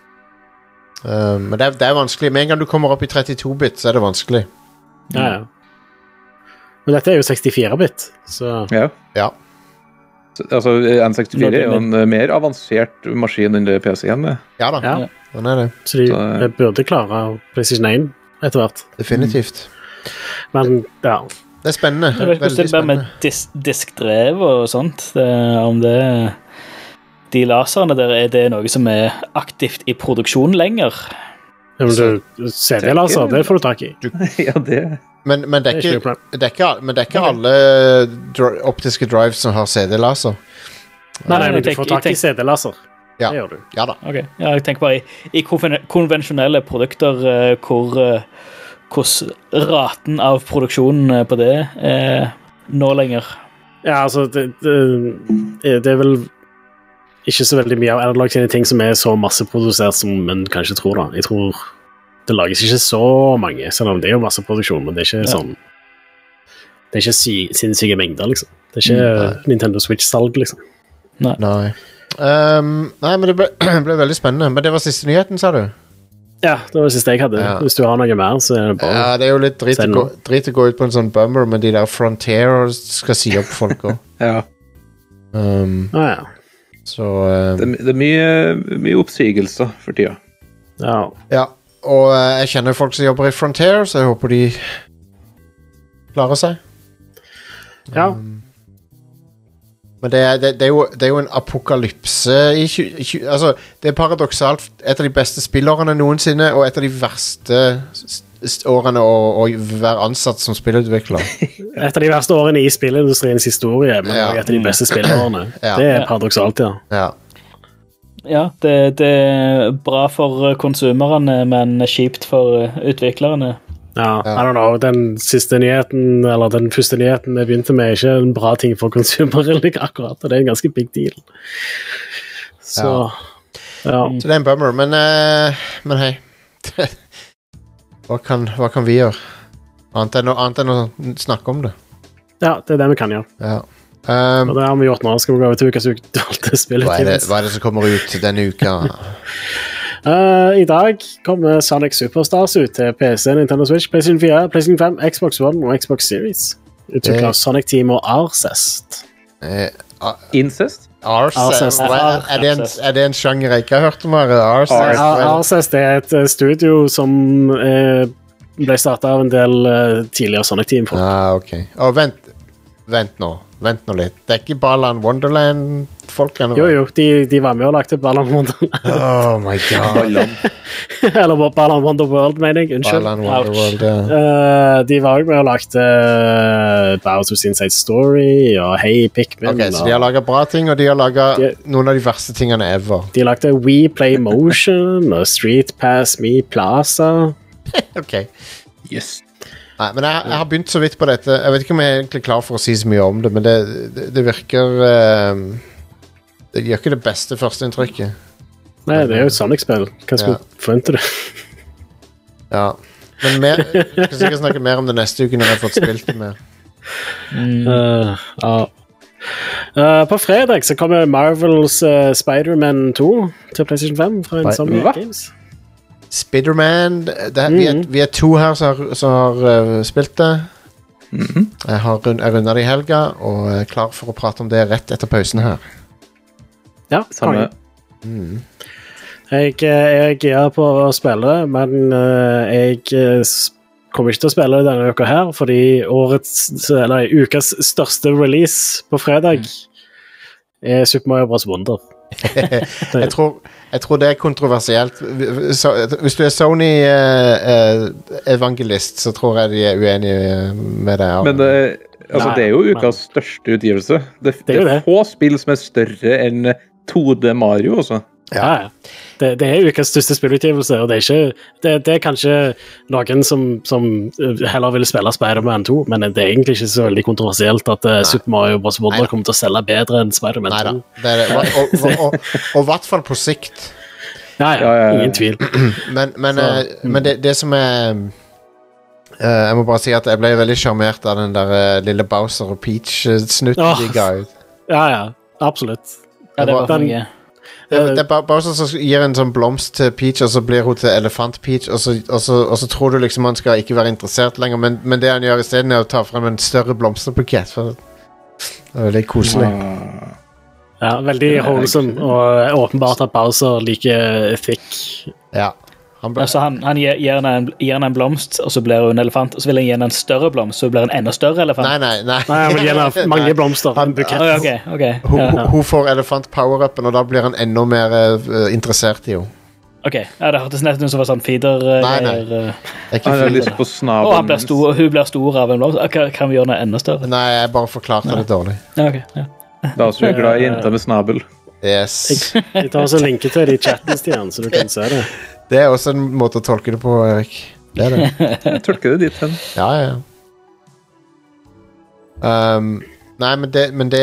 Men det vanskelig. Med en gang du kommer opp i 32-bit, så det vanskelig. Ja. Men dette jo 64-bit, så... Ja. Så, altså, N64 jo en mer avansert maskin enn det PC-en er. Ja da, den det. Så de burde klare PlayStation 1 etter hvert. Definitivt. Men, ja. Det spennende. Jeg vet ikke bare med diskdrev og sånt, om det... De laserne der, det noe som aktivt i produksjon lenger? Ja, men CD-laser, det får du tak i. Ja, det... Men det ikke alle optiske drives som har CD-laser. Nei, men du får tak i CD-laser. Ja. Det gjør du. Ja da. Okay. Ja, jeg tenker bare i konvensjonelle produkter hvordan raten av produksjonen på det nå lenger. Ja, altså det vel ikke så veldig mye av Analog sine ting som så masseprodusert som man kanskje tror da. Jeg tror det lages ikke så mange, selv om det jo masseproduksjon, men det ikke sånn det ikke sinnssyke mengder, liksom. Det ikke Nintendo Switch-salg, liksom. Nei, men det ble veldig spennende. Men det var siste nyheten, sa du? Ja, det var det siste jeg hadde. Ja. Hvis du har noe mer, så det bare... Ja, det jo litt drit å gå ut på en sånn bummer, men de der Frontier skal si opp folk også. Ja. Ja. Så... Det mye oppsigelser for tida. Ja. Og jeg kjenner folk som jobber i Frontier, så jeg håper de klarer seg. Ja. Men det jo en apokalypse altså, det paradoksalt et av de beste spillårene noensinne, og et av de verste årene å være ansatt som spillutvikler. Et av de verste årene i spillindustriens historie, men et av de beste spillårene. Det paradoksalt, ja. Ja, det bra for konsumerne, men kjipt for utviklerne. Ja, I don't know, den siste nyheten, eller den første nyheten vi begynte med, ikke en bra ting for konsumere akkurat, og det en ganske big deal. Så, ja. Så det en bummer, men hei. Hva kan vi gjøre? Annet enn å snakke om det. Ja, det det vi kan gjøre. Ja. Og det har vi gjort nå. Skal vi gå over til ukas utvalgte spillet? Hva det som kommer ut denne uka? I dag kommer Sonic Superstars ut til PC, Nintendo Switch, PlayStation 4, PlayStation 5, Xbox One og Xbox Series. Utviklet av Sonic Team og Arsest. Incest? Arsest? Er det en sjanger jeg ikke har hørt om her? Arsest et studio som ble startet av en del tidligere Sonic Team. Ok. Vent nå litt. Det er ikke Balan Wonderland-folkene? Jo, de var med og lagte Balan Wonderland. Oh my god. Eller Balan Wonderworld, mener jeg. Unnskyld. Balan Wonderworld, ja. De var også med og lagte Bowser's Inside Story og Hey Pikmin. Ok, så de har laget bra ting, og de har laget noen av de verste tingene ever. De lagde We Play Motion og Street Pass Me Plaza. Ok. Yes. Nei, men jeg har begynt så vidt på dette. Jeg vet ikke om jeg er egentlig klar for å si så mye om det, men det virker det gjør ikke det beste førsteinntrykket. Nei, det er jo et Sonic-spill. Hva skal du forvente det? Ja. Men jeg kan sikkert snakke mer om det neste uke når jeg har fått spilt det mer. På fredag så kommer Marvels Spider-Man 2 til PlayStation 5 fra Insomniac Games. Spider-Man vi er 2 her som har spilt det. Jeg rundet det i helga og er klar for å prate om det rett etter pausen her. Ja, samme. Jeg er gira på å spille det, men jeg kommer ikke til å spille det denne uka her, fordi ukas største release på fredag er Super Mario Bros. Wonder. jeg tror det er kontroversielt. Hvis du er Sony-evangelist, så tror jeg de er uenige med det. Men det er jo ukas største utgivelse. Det er få spill som er større enn 2D Mario også. Ja. Det er ukas største spillutgivelse, og det er kanskje noen som heller vil spille Spider-Man 2, men det er egentlig ikke så veldig kontroversielt at Super Mario Bros. Wonder kommer til å selge bedre enn Spider-Man 2. Neida, og i hvert fall på sikt. Ja, ingen tvil. Men det som er jeg må bare si at jeg ble veldig charmert av den der lille Bowser og Peach-snutten de ga ut. Ja, absolutt. Ja, det var mye. Det er Bowser som gir en sånn blomst til Peach, og så blir hun til elefant Peach, og så tror du liksom han skal ikke være interessert lenger, men det han gjør i stedet er å ta frem en større blomsterbukett, for det er veldig koselig. Ja, veldig wholesome, og åpenbart at Bowser liker thick. Ja. Altså han gir henne en blomst, og så blir hun en elefant, og så vil han gi henne en større blomst, så blir hun en enda større elefant. Nei. Han vil gi henne mange blomster, en bukett. Okay. Hun får elefant power-upen, og da blir han enda mer interessert i henne. Ok, det hørtes nesten ut som var sånn feeder. Nei. Han har lyst på snabelen. Og hun blir stor av en blomst. Kan vi gjøre henne enda større? Nei, jeg bare forklarte det dårlig. Okay, ja. Da er jeg glad i jenter med snabel. Yes. Jeg tar også linke til det i chatten, Stian, så du kan se det. Det er også en måte å tolke det på, Erik. Det er det. Jeg tolker det dit hen. Ja. Nei, men det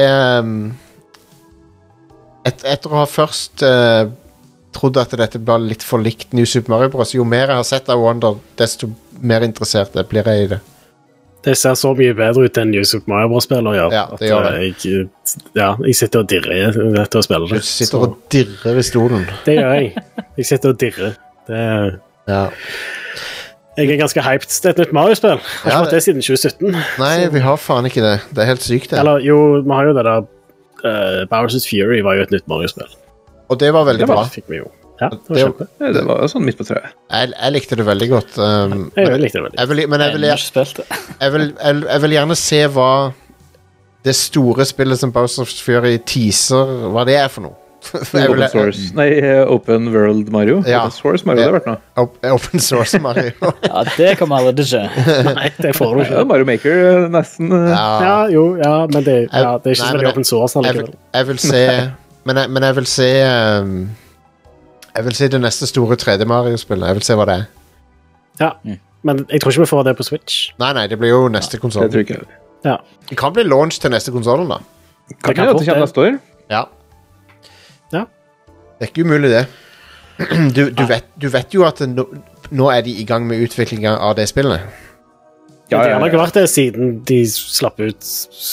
etter å ha først trodd at dette ble litt for likt New Super Mario Bros. Jo mer jeg har sett av Wonder, desto mer interessert blir jeg i det. Det ser så mye bedre ut enn New Super Mario Bros-spiller gjør. Ja, det gjør det. Jeg sitter og dirrer etter å spille det. Du sitter og dirrer i stolen. Det gjør jeg. Jeg sitter og dirrer. Ja. Jeg er ganske hyped. Det er et nytt Mario-spill. Jeg har ikke fått det siden 2017. Nei, vi har faen ikke det. Det er helt sykt det. Eller jo, vi har jo det der Bowser's Fury var jo et nytt Mario-spill. Og det var veldig bra. Det fikk vi jo. Ja, det var kjempe. Det var sånn midt på treet. Jeg likte det veldig godt. Jeg likte det veldig godt. Jeg vil gjerne se hva det store spillet som Bowser's Fury teaser, hva det er for noe. Open Source. Nei, Open World Mario. Ja. Open Source Mario, det har vært noe. Open Source Mario. Ja, det kommer aldri til å skje. Nei, det får du ikke. Ja, Mario Maker nesten. Ja, men det er ikke så veldig Open Source. Jeg vil se Men jeg vil se jeg vil se det neste store 3D Mario-spillet. Jeg vil se hva det er. Ja, men jeg tror ikke vi får det på Switch. Nei, det blir jo neste konsol. Det tror jeg ikke. Ja. Det kan bli launch til neste konsolen da. Kan det komme neste år? Ja. Ja. Det er ikke umulig det. Du vet jo at nå er de i gang med utviklingen av det spillet. Ja. Det har ikke vært det siden de slapp ut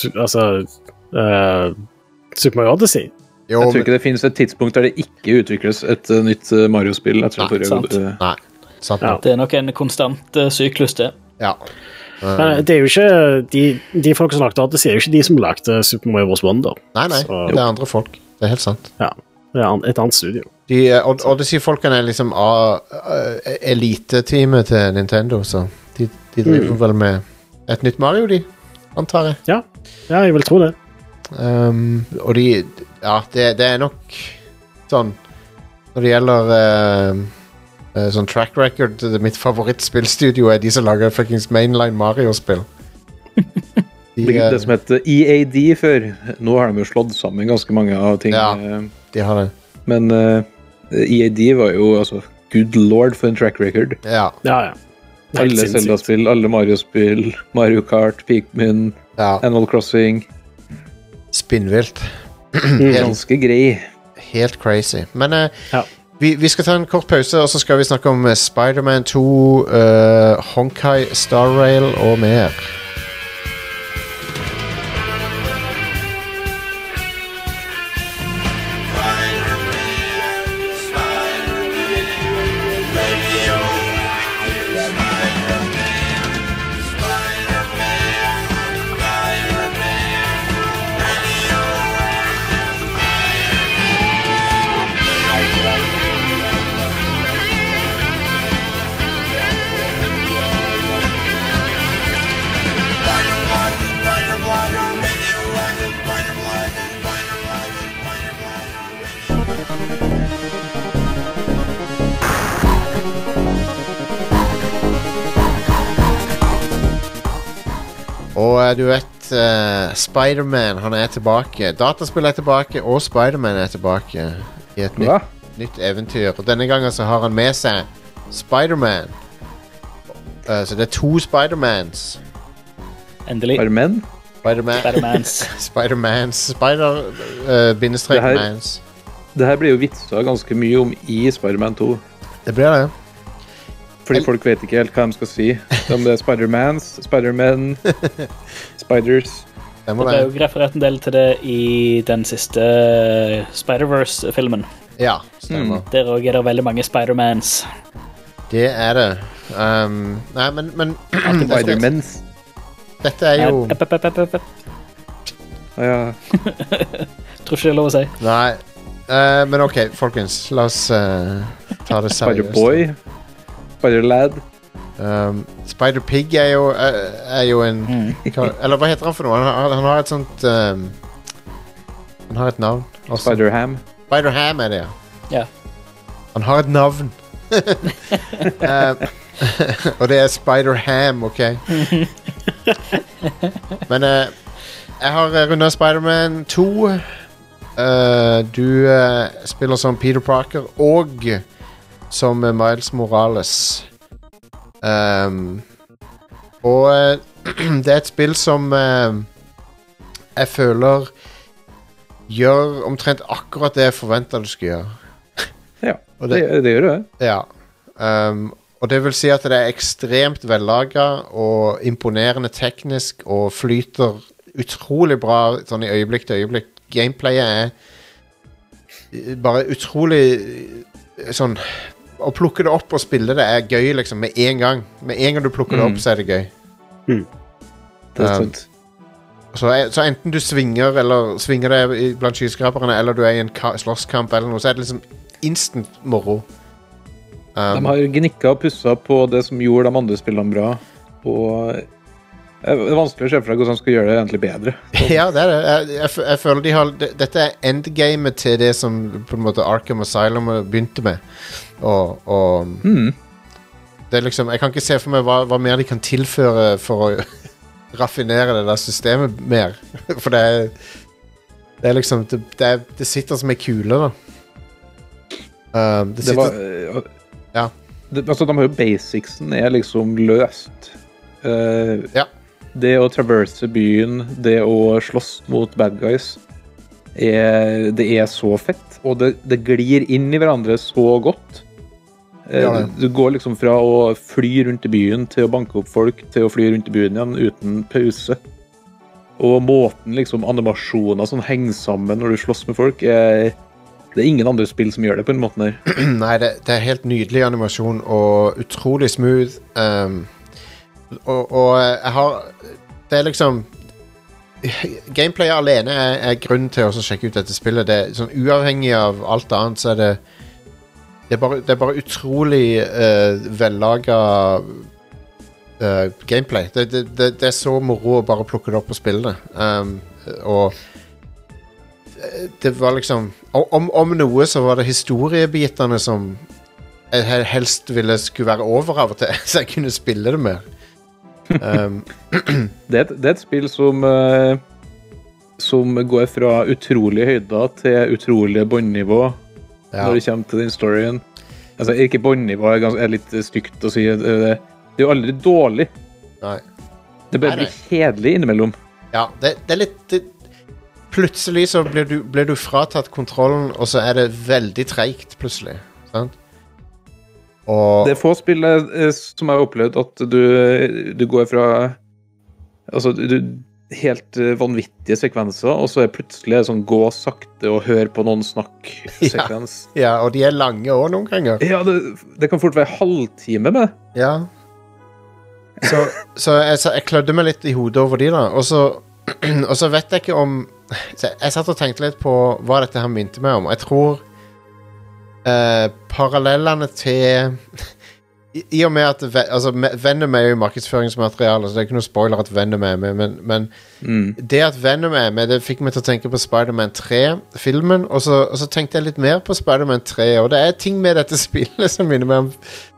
Super Mario Odyssey. Jeg tror ikke det finnes et tidspunkt der det ikke utvikles et nytt Mario-spill. Nei, sant. Ja. Det er nok en konstant syklus det. Ja. Men det er jo ikke de folk som lagde Odyssey er jo ikke de som lagde Super Mario Bros. Wonder. Nei, det er andre folk. Det er helt sant. Ja, det er et annet studio. Odyssey-folkene er liksom elite-teamet til Nintendo, så de driver vel med et nytt Mario, de, antar jeg. Ja, jeg vil tro det. Og det er nok sånn når det gjelder sånn track record, mitt favorittspillstudio er de som lager fuckings mainline Mario-spill. Det som heter EAD før. Nå har de jo slått sammen ganske mange av ting. Ja, de har det. Men EAD var jo good lord for en track record. Ja. Alle Zelda-spill, alle Mario-spill, Mario Kart, Pikmin, Animal Crossing. Spinnvilt. Ganske grei. Helt crazy. Men vi skal ta en kort pause, og så skal vi snakke om Spider-Man 2, Honkai Star Rail og mer. Og du vet, Spider-Man, han tilbake. Dataspill tilbake, og Spider-Man tilbake i et nytt eventyr. Og denne gangen så har han med seg Spider-Man. Så det 2 Spider-Mans. Endelig. Spider-Mans. Spider-Mans. Det her blir jo vitsa ganske mye om i Spider-Man 2. Det blir det. Fordi folk vet ikke helt hva de skal si. Om det Spider-Mans, Spider-Man, Spiders. Det ble jo referert en del til det i den siste Spider-Verse-filmen. Ja, stemmer. Der også det veldig mange Spider-Mans. Det det. Nei, men Spider-Mans. Dette jo... Ja. Tror ikke det lov å si. Nei, men ok, folkens. La oss ta det seriøst. Spider-Boy. Spider-Lad. Spider-Pig jo en... Eller hva heter han for noe? Han har et sånt... han har et navn. Spider-Ham. Spider-Ham det, ja. Han har et navn. Og det Spider-Ham, ok? Men jeg har rundet Spider-Man 2. Du spiller som Peter Parker og som Miles Morales. Og det et spill som jeg føler gjør omtrent akkurat det jeg forventet du skulle gjøre. Ja, det gjør det. Ja. Og det vil si at det ekstremt vellaget og imponerende teknisk og flyter utrolig bra sånn i øyeblikk til øyeblikk. Gameplayet bare utrolig sånn å plukke det opp og spille det gøy liksom med en gang. Med en gang du plukker det opp så det gøy. Det sant. Så enten du svinger det blant skyskraperne, eller du i en slåsskamp eller noe, så det liksom instant moro. De har gnikket og pusset på det som gjorde de andre spillene bra, og det vanskelig å se for deg hvordan de skal gjøre det egentlig bedre. Ja, det det. Jeg føler dette endgamet til det som på en måte Arkham Asylum begynte med. Og det liksom, jeg kan ikke se for meg hva mer de kan tilføre for å raffinere det der systemet mer. For det liksom, det sitter som en kule da. Det var... Ja. Altså, de har jo basicsen liksom løst. Ja. Det å traverse byen, det å slåss mot bad guys, det så fett, og det glir inn i hverandre så godt. Du går liksom fra å fly rundt i byen til å banke opp folk, til å fly rundt i byen igjen uten pause. Og måten liksom animasjoner som henger sammen når du slåss med folk, det ingen andre spill som gjør det på en måte der. Nei, det helt nydelig animasjon og utrolig smooth. Og jeg har det liksom gameplay alene grunn til å sjekke ut dette spillet. Det sånn uavhengig av alt annet, så det er bare utrolig vellaget gameplay. Det så moro å bare plukke det opp og spille det. Og det var liksom om noe så var det historiebitene som jeg helst skulle være over av og til, så jeg kunne spille det mer. Det et spill som går fra utrolige høyder til utrolige båndnivå når det kommer til den storyen. Altså, ikke båndnivå litt stygt å si. Det det er jo aldri dårlig. Nei. Det bare blir kjedelig innimellom. Ja, det er litt... Plutselig så blir du fratatt kontrollen, og så er det veldig tregt plutselig. Sant? Og... Det er få spill som jeg har opplevd at du går fra altså, helt vanvittige sekvenser, og så er plutselig sånn gå sakte og hør på noen snakk-sekvens. Ja, og de er lange også noen ganger. Ja, det kan fort være halvtime med. Ja. Så jeg klødde meg litt i hodet over de da, og så vet jeg ikke om... Jeg satt og tenkte litt på hva dette her minte meg om. Jeg tror parallellene til i og med at altså, Venom er jo markedsføringsmateriale, så det er ikke noe spoiler at Venom er med, men det at Venom er med, det fikk meg til å tenke på Spider-Man 3-filmen, og så tenkte jeg litt mer på Spider-Man 3, og det er ting med dette spillet som minner meg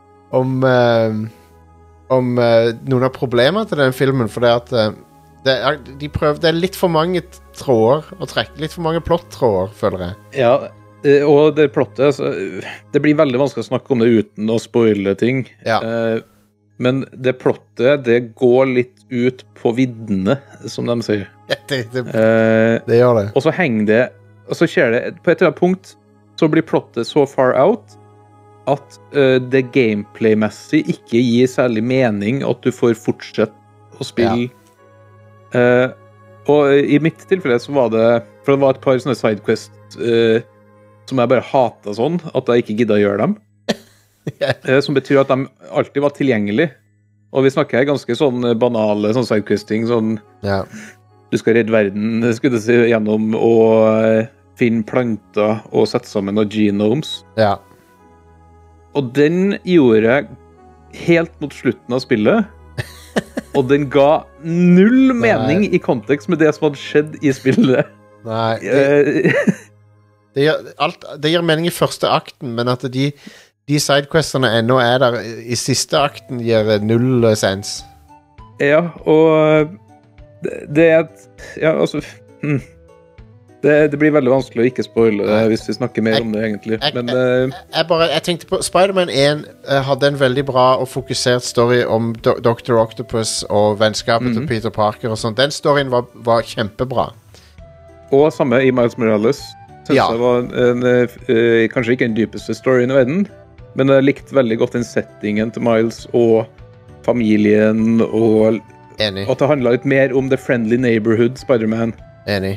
om noen av problemene til den filmen, for det at det er litt for mange tråder å trekke, litt for mange plott-tråder, føler jeg. Ja, og det plottet, det blir veldig vanskelig å snakke om det uten å spoile ting. Ja. Men det plottet, det går litt ut på viddene, som de sier. Det gjør det. Og så henger det, og så skjer det, på et eller annet punkt, så blir plottet så far out, at det gameplay-messig ikke gir særlig mening at du får fortsette å spille. Ja. Og i mitt tilfelle så var det, for det var et par sånne sidequests som jeg bare hatet sånn, at jeg ikke giddet å gjøre dem. Som betyr at de alltid var tilgjengelige. Og vi snakker ganske sånn banale sånn sidequesting, sånn du skal redde verden, skulle du si, gjennom å finne planter og sette sammen noen genomes. Ja. Og den gjorde jeg helt mot slutten av spillet, og den ga null mening i kontekst med det som hadde skjedd i spillet. Nei. Det gir mening i første akten, men at de sidequesterne ennå er der i siste akten gir null sens. Ja, og det er ja, altså det blir veldig vanskelig å ikke spoile det hvis vi snakker mer om det egentlig. Jeg tenkte på Spider-Man 1 hadde en veldig bra og fokusert story om Dr. Octopus og vennskapet til Peter Parker og sånt. Den storyen var kjempebra. Og samme i Miles Morales. Synes jeg var kanskje ikke den dypeste storyen i verden, men jeg likte veldig godt den settingen til Miles og familien, og Enig. At det handlet litt mer om The Friendly Neighborhood Spider-Man. Enig.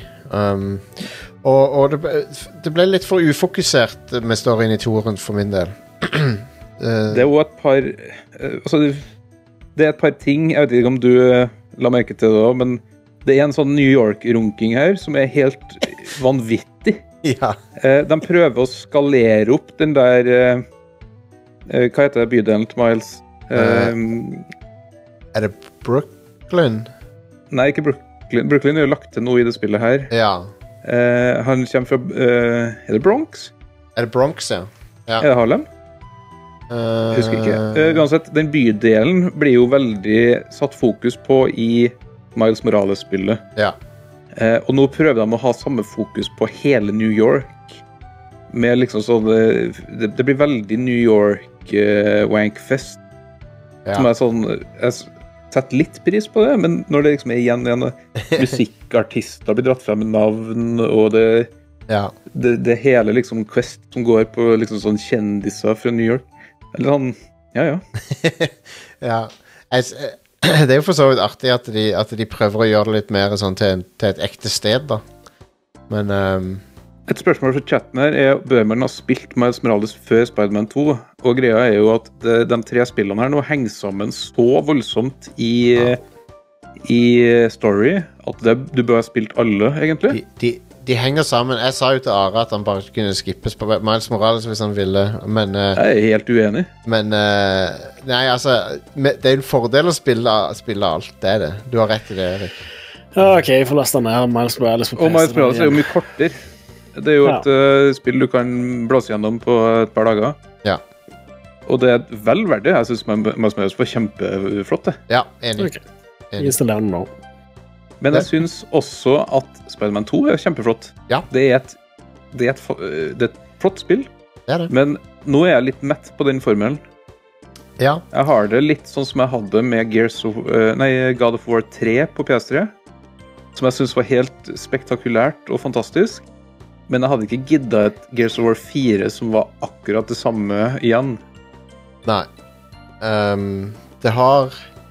Og det ble litt for ufokusert med storyen i toeren for min del. Det er jo et par altså, det er et par ting, jeg vet ikke om du la merke til det også, men det er en sånn New York-runking her som er helt vanvittig. Ja. De prøver å skalere opp den der hva heter det bydelen til Miles? Er det Brooklyn? Nei, ikke Brooklyn. Brooklyn er jo lagt til noe i det spillet her. Ja. Han kommer fra er det Bronx? Er det Bronx, ja. Er det Harlem? Husker ikke. Uansett, den bydelen blir jo veldig satt fokus på i Miles Morales-spillet. Ja. Og nå prøver de å ha samme fokus på hele New York. Med liksom sånn det blir veldig New York wankfest. Som er sånn jeg setter litt pris på det, men når det liksom er igjen musikkartister blir dratt frem med navn, og det hele liksom quest som går på liksom sånn kjendiser fra New York. Eller sånn, ja. Ja, det er jo for så vidt artig at de prøver å gjøre det litt mer sånn til et ekte sted, da. Men et spørsmål fra chatten her er, bør man ha spilt Miles Morales før Spider-Man 2? Og greia er jo at de tre spillene her nå henger sammen så voldsomt i story, at du bør ha spilt alle, egentlig. De henger sammen. Jeg sa jo til Ara at han bare kunne skippes på Miles Morales hvis han ville, men jeg er helt uenig. Men nei, altså det er en fordel å spille alt, det er det. Du har rett i det, Erik. Ok, jeg får laste ned Miles Morales på PC. Og Miles Morales er jo mye kortere. Det er jo et spill du kan blåse gjennom på et par dager. Ja. Og det er vel verdt det. Jeg synes Miles Morales var kjempeflott, det. Ja, enig. Okay. Installer den nå. Men jeg synes også at Spider-Man 2 er kjempeflott. Ja. Det er et flott spill. Det er det. Men nå er jeg litt mett på den formelen. Ja. Jeg har det litt sånn som jeg hadde med God of War 3 på PS3, som jeg synes var helt spektakulært og fantastisk. Men jeg hadde ikke giddet et Gears of War 4 som var akkurat det samme igjen. Nei. Det har...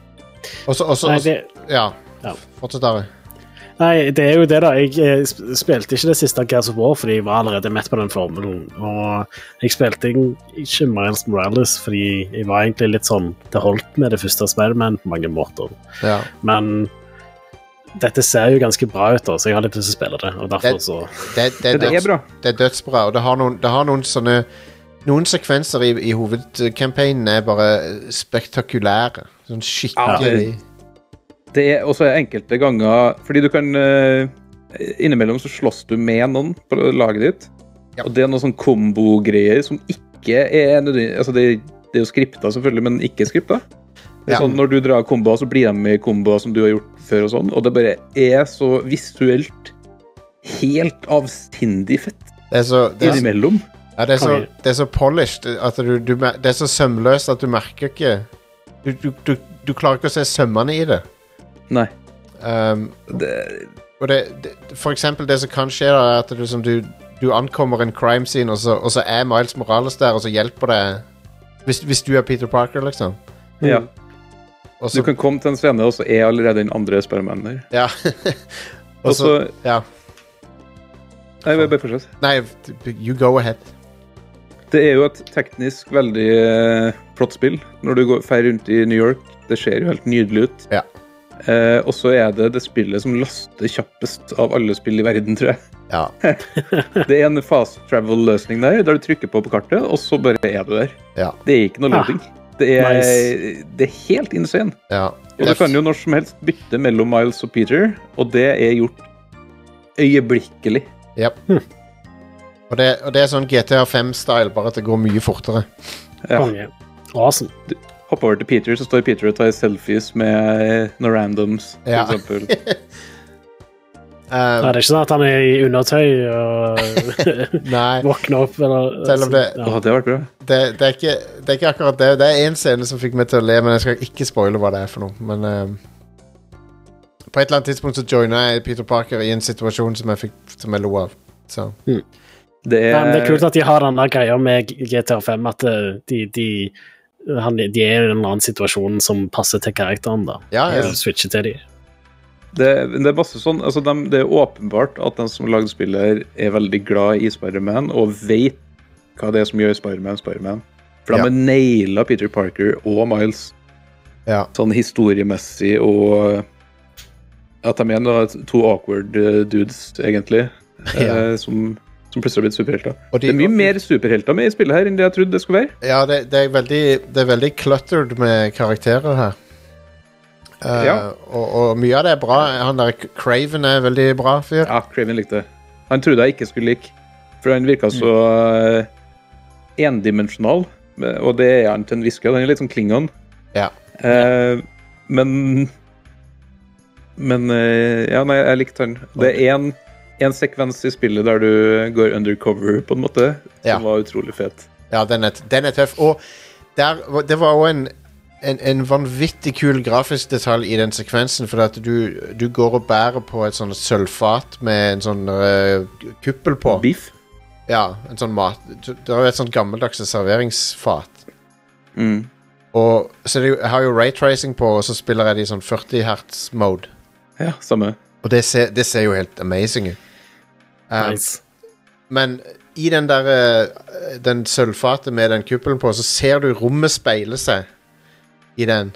Ja. Fortsett av det. Nei, det jo det da. Jeg spilte ikke det siste Gears of War, fordi jeg var allerede mett på den formelen. Og jeg spilte ikke Miles Morales, fordi jeg var egentlig litt sånn, det holdt med det første Spider-Man på mange måter. Ja. Men dette ser jo ganske bra ut da, så jeg har litt lyst til å spille det, og derfor så... Det bra. Det dødsbra, og det har noen sånne... Noen sekvenser i hovedcampaignen bare spektakulære. Sånn skikkelig... Det også enkelte ganger, fordi du kan... innimellom så slåss du med noen på laget ditt, og det noen sånn kombo-greier som ikke nødvendig... Altså det jo skripta selvfølgelig, men ikke skripta. Det sånn, når du drar komboer, så blir de med komboer som du har gjort før og sånn, og det bare så visuelt helt avsindig fett. Innimellom. Ja, det så polished at det så sømløst at du merker ikke du klarer ikke å se sømmene i det. Nei. Og for eksempel det som kan skje da, at du ankommer en crime scene og så Miles Morales der og så hjelper det hvis du Peter Parker liksom. Ja. Også, du kan komme til en scene og så allerede den andre Spider-Man der. Ja. Og så ja. Nei, bare fortsett. Nei, you go ahead. Det jo et teknisk veldig flott spill når du fer rundt i New York. Det ser jo helt nydelig ut. Ja. Og så det spillet som laster kjappest av alle spill i verden, tror jeg. Ja. Det en fast travel-løsning der du trykker på kartet, og så bare du der. Ja. Det ikke noe loading. Det det helt insane. Ja. Og du kan jo når som helst bytte mellom Miles og Peter, og det gjort øyeblikkelig. Yep. Og det sånn GTA 5-style, bare at det går mye fortere. Ja. Awesome. Du hopper over til Peter, så står Peter og tar selfies med noen randoms, for eksempel. Det ikke sånn at han i undertøy og våkner opp, eller... Selv om det... det har vært bra. Det ikke akkurat det. Det en scene som fikk meg til å le, men jeg skal ikke spoile hva det for noe. Men på et eller annet tidspunkt så joinet jeg Peter Parker i en situasjon som jeg lo av. Så... Det kult at de har den der greia med GTA 5, at de i en eller annen situasjon som passer til karakteren da. Ja. Switcher til de. Det masse sånn, altså det åpenbart at den som lagde spillet veldig glad i Spider-Man, og vet hva det som gjør Spider-Man. For de har nailet Peter Parker og Miles. Ja. Sånn historiemessig, og at de to awkward dudes, egentlig, som plutselig har blitt superhelter. Det mye mer superhelter med i spillet her enn det jeg trodde det skulle være. Ja, det veldig cluttered med karakterer her. Og mye av det bra. Han der Kraven veldig bra fyr. Ja, Kraven likte det. Han trodde jeg ikke skulle like, for han virket så endimensjonal, og det han til en viss grad. Han litt sånn Klingon. Ja. Men jeg likte han. Det en sekvens i spillet der du går undercover på en måte, som var utrolig fet. Ja, den tøff. Og det var også en vanvittig kul grafisk detalj i den sekvensen, for at du går og bærer på et sånn sølvfat med en sånn kuppel på. Biff? Ja, en sånn mat. Det et sånn gammeldags serveringsfat. Og så jeg har jo raytracing på, og så spiller jeg det i sånn 40 hertz mode. Ja, samme. Og det ser jo helt amazing ut. Nice. Men i den sølvfatet med den kuppelen på, så ser du rommet speile seg i den.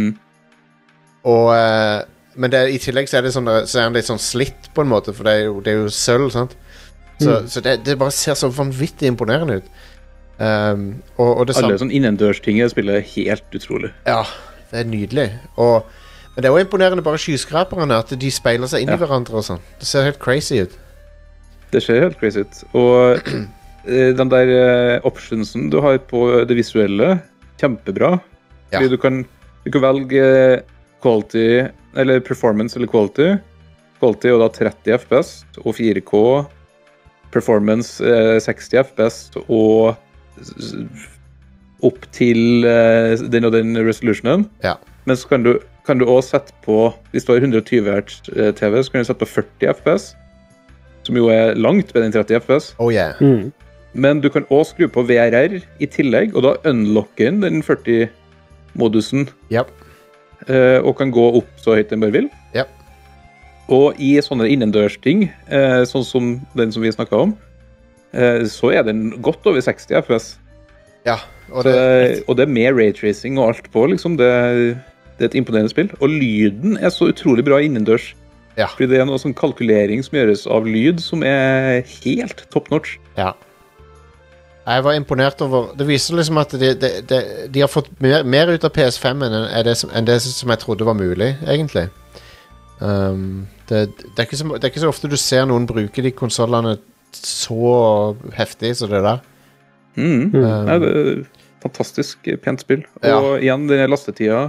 Og men i tillegg så det sånn, så den litt sånn slitt på en måte, for det er jo sølv, sant? Så det bare ser så vanvittig imponerende ut. Og det alle sånn innendørsting i spillet helt utrolig. Ja, det nydelig. Men det jo imponerende bare skyskraperne, at de speiler seg inn i hverandre og sånn. Det ser helt crazy ut. Det ser helt crazy ut. Og den der optionsen du har på det visuelle, kjempebra. Fordi du kan velge quality, eller performance eller quality. Quality og da 30 FPS og 4K. Performance 60 FPS og opp til den og den resolutionen. Ja. Men så kan du også sette på, hvis du har 120 Hz TV, så kan du sette på 40 FPS, som jo langt ved den 30 FPS. Oh yeah. Men du kan også skru på VRR i tillegg, og da unlocker den 40-modusen. Yep. Og kan gå opp så høyt den bare vil. Yep. Og i sånne innendørsting, sånn som den som vi snakket om, så den godt over 60 FPS. Ja, og det med raytracing og alt på, liksom. Det et imponerende spill. Og lyden så utrolig bra innendørs. Ja. Fordi det noe sånn kalkulering som gjøres av lyd som helt top notch. Ja. Jeg var imponert over... Det viser liksom at de har fått mer ut av PS5 enn det som jeg trodde var mulig, egentlig. Det er ikke så ofte du ser noen bruke de konsolene så heftig som det der. Det fantastisk pent spill. Og igjen, denne lastetida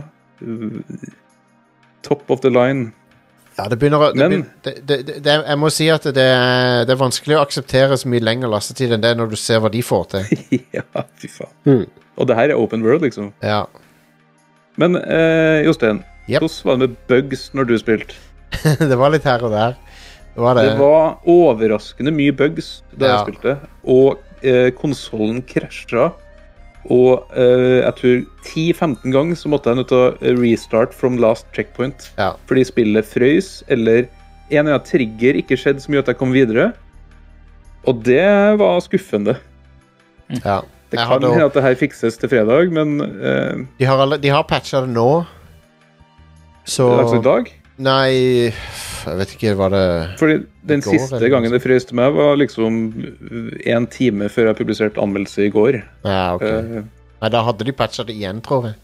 top of the line. Ja, jeg må si at det er vanskelig å akseptere så mye lenger lastetid enn det når du ser hva de får til. Ja, fy faen. Og det her open world, liksom. Ja. Men, Jostein, hvordan var det med bugs når du spilte? Det var litt her og der. Det var overraskende mye bugs da jeg spilte, og konsolen krasja. Og jeg tror 10-15 ganger så måtte jeg nødt til å restart from last checkpoint. Fordi spillet frøys, eller en eller annen trigger ikke skjedde så mye at jeg kom videre. Og det var skuffende. Ja. Det kan hende at det her fikses til fredag, men... De har patchet det nå. Så... Altså i dag? Nei, jeg vet ikke hva det... Fordi den siste gangen det frøste meg var liksom 1 time før jeg publiserte anmeldelse i går. Ja, ok. Nei, da hadde de patchet det igjen, tror jeg.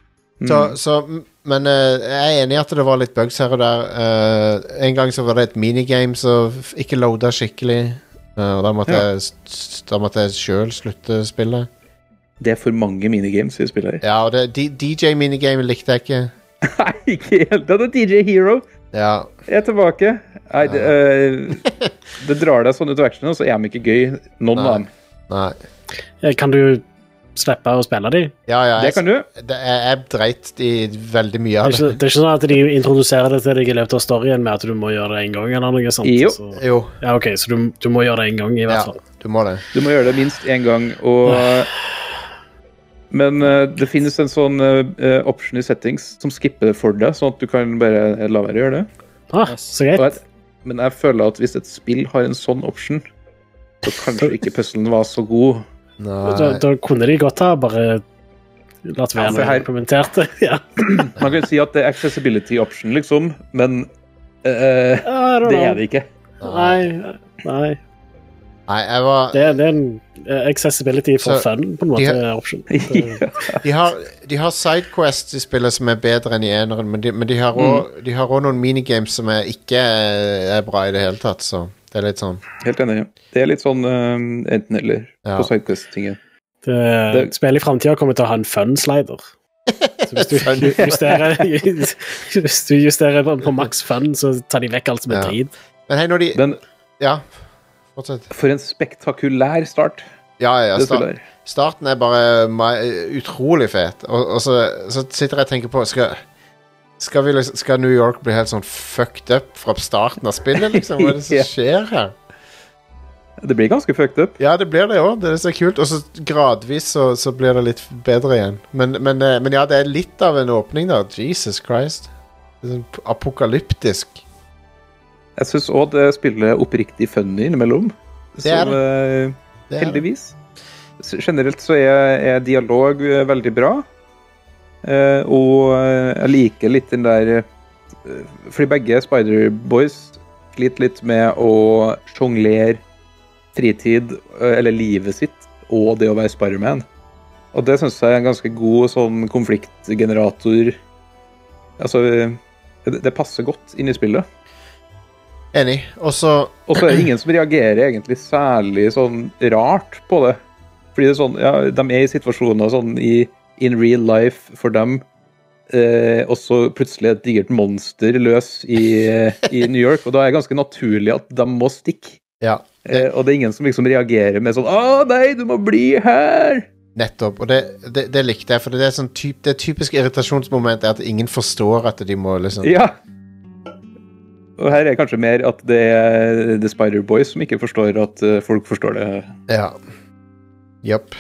Men jeg enig i at det var litt bugs her og der. En gang så var det et minigame som ikke loadet skikkelig. Og da måtte jeg selv slutte spillet. Det for mange minigames i spillet her. Ja, og DJ-minigame likte jeg ikke. Nei, ikke helt. Det DJ Hero. Ja. Jeg tilbake. Nei, det drar deg sånn ut av actionen, og så de ikke gøy. Noen av dem. Nei. Kan du slippe å spille de? Ja, det kan du. Jeg dreit i veldig mye av det. Det er ikke sånn at de introduserer det til deg i løpet av storyen med at du må gjøre det en gang, eller noe sånt? Jo. Ja, ok, så du må gjøre det en gang i hvert fall. Ja, du må det. Du må gjøre det minst en gang, og... Men det finnes en sånn option i settings som skipper det for deg, sånn at du kan bare la være å gjøre det. Så greit. Men jeg føler at hvis et spill har en sånn option, så kanskje ikke puzzlen var så god. Da kunne de godt ha bare latt være når de implementerte. Man kan si at det accessibility option, liksom, men det det ikke. Nei. Det er en accessibility for fun på en måte option. De har sidequests i spillet som bedre enn i eneren, men de har også noen minigames som ikke bra i det hele tatt, så det er litt sånn. Helt enig. Det er litt sånn enten eller på sidequest-tingen. Spillet i fremtiden kommer til å ha en fun-slider. Så hvis du justerer på max fun, så tar de vekk alt som drit. Men hei, når de... Ja, fortsett. For en spektakulær start. Ja, starten er bare utrolig fet. Og så sitter jeg og tenker på, skal New York bli helt sånn fucked up fra starten av spillet, liksom? Hva er det som skjer her? Det blir ganske fucked up. Ja, det blir det også. Det er så kult. Og så gradvis så blir det litt bedre igjen. Men ja, det er litt av en åpning da. Jesus Christ. Det er sånn apokalyptisk. Jeg synes også det spiller oppriktig funny innimellom. Det er det. Heldigvis. Generelt så er dialog veldig bra. Og jeg liker litt den der... Fordi begge Spider-Boys sliter litt med å jonglere fritid, eller livet sitt, og det å være Spider-Man. Og det synes jeg er en ganske god sånn konfliktgenerator. Altså, det passer godt inn i spillet. Enig. Og så er det ingen som reagerer egentlig særlig sånn rart på det. Fordi det er sånn, ja, de er i situasjoner sånn in real life for dem, og så plutselig et digert monster løs i New York, og da er det ganske naturlig at de må stikke. Ja. Og det er ingen som liksom reagerer med sånn, nei, du må bli her! Nettopp, og det likte jeg, for det sånn det typiske irritasjonsmomentet at ingen forstår at de må liksom... Ja! Og her kanskje mer at det The Spider-Boys som ikke forstår at folk forstår det. Ja. Japp.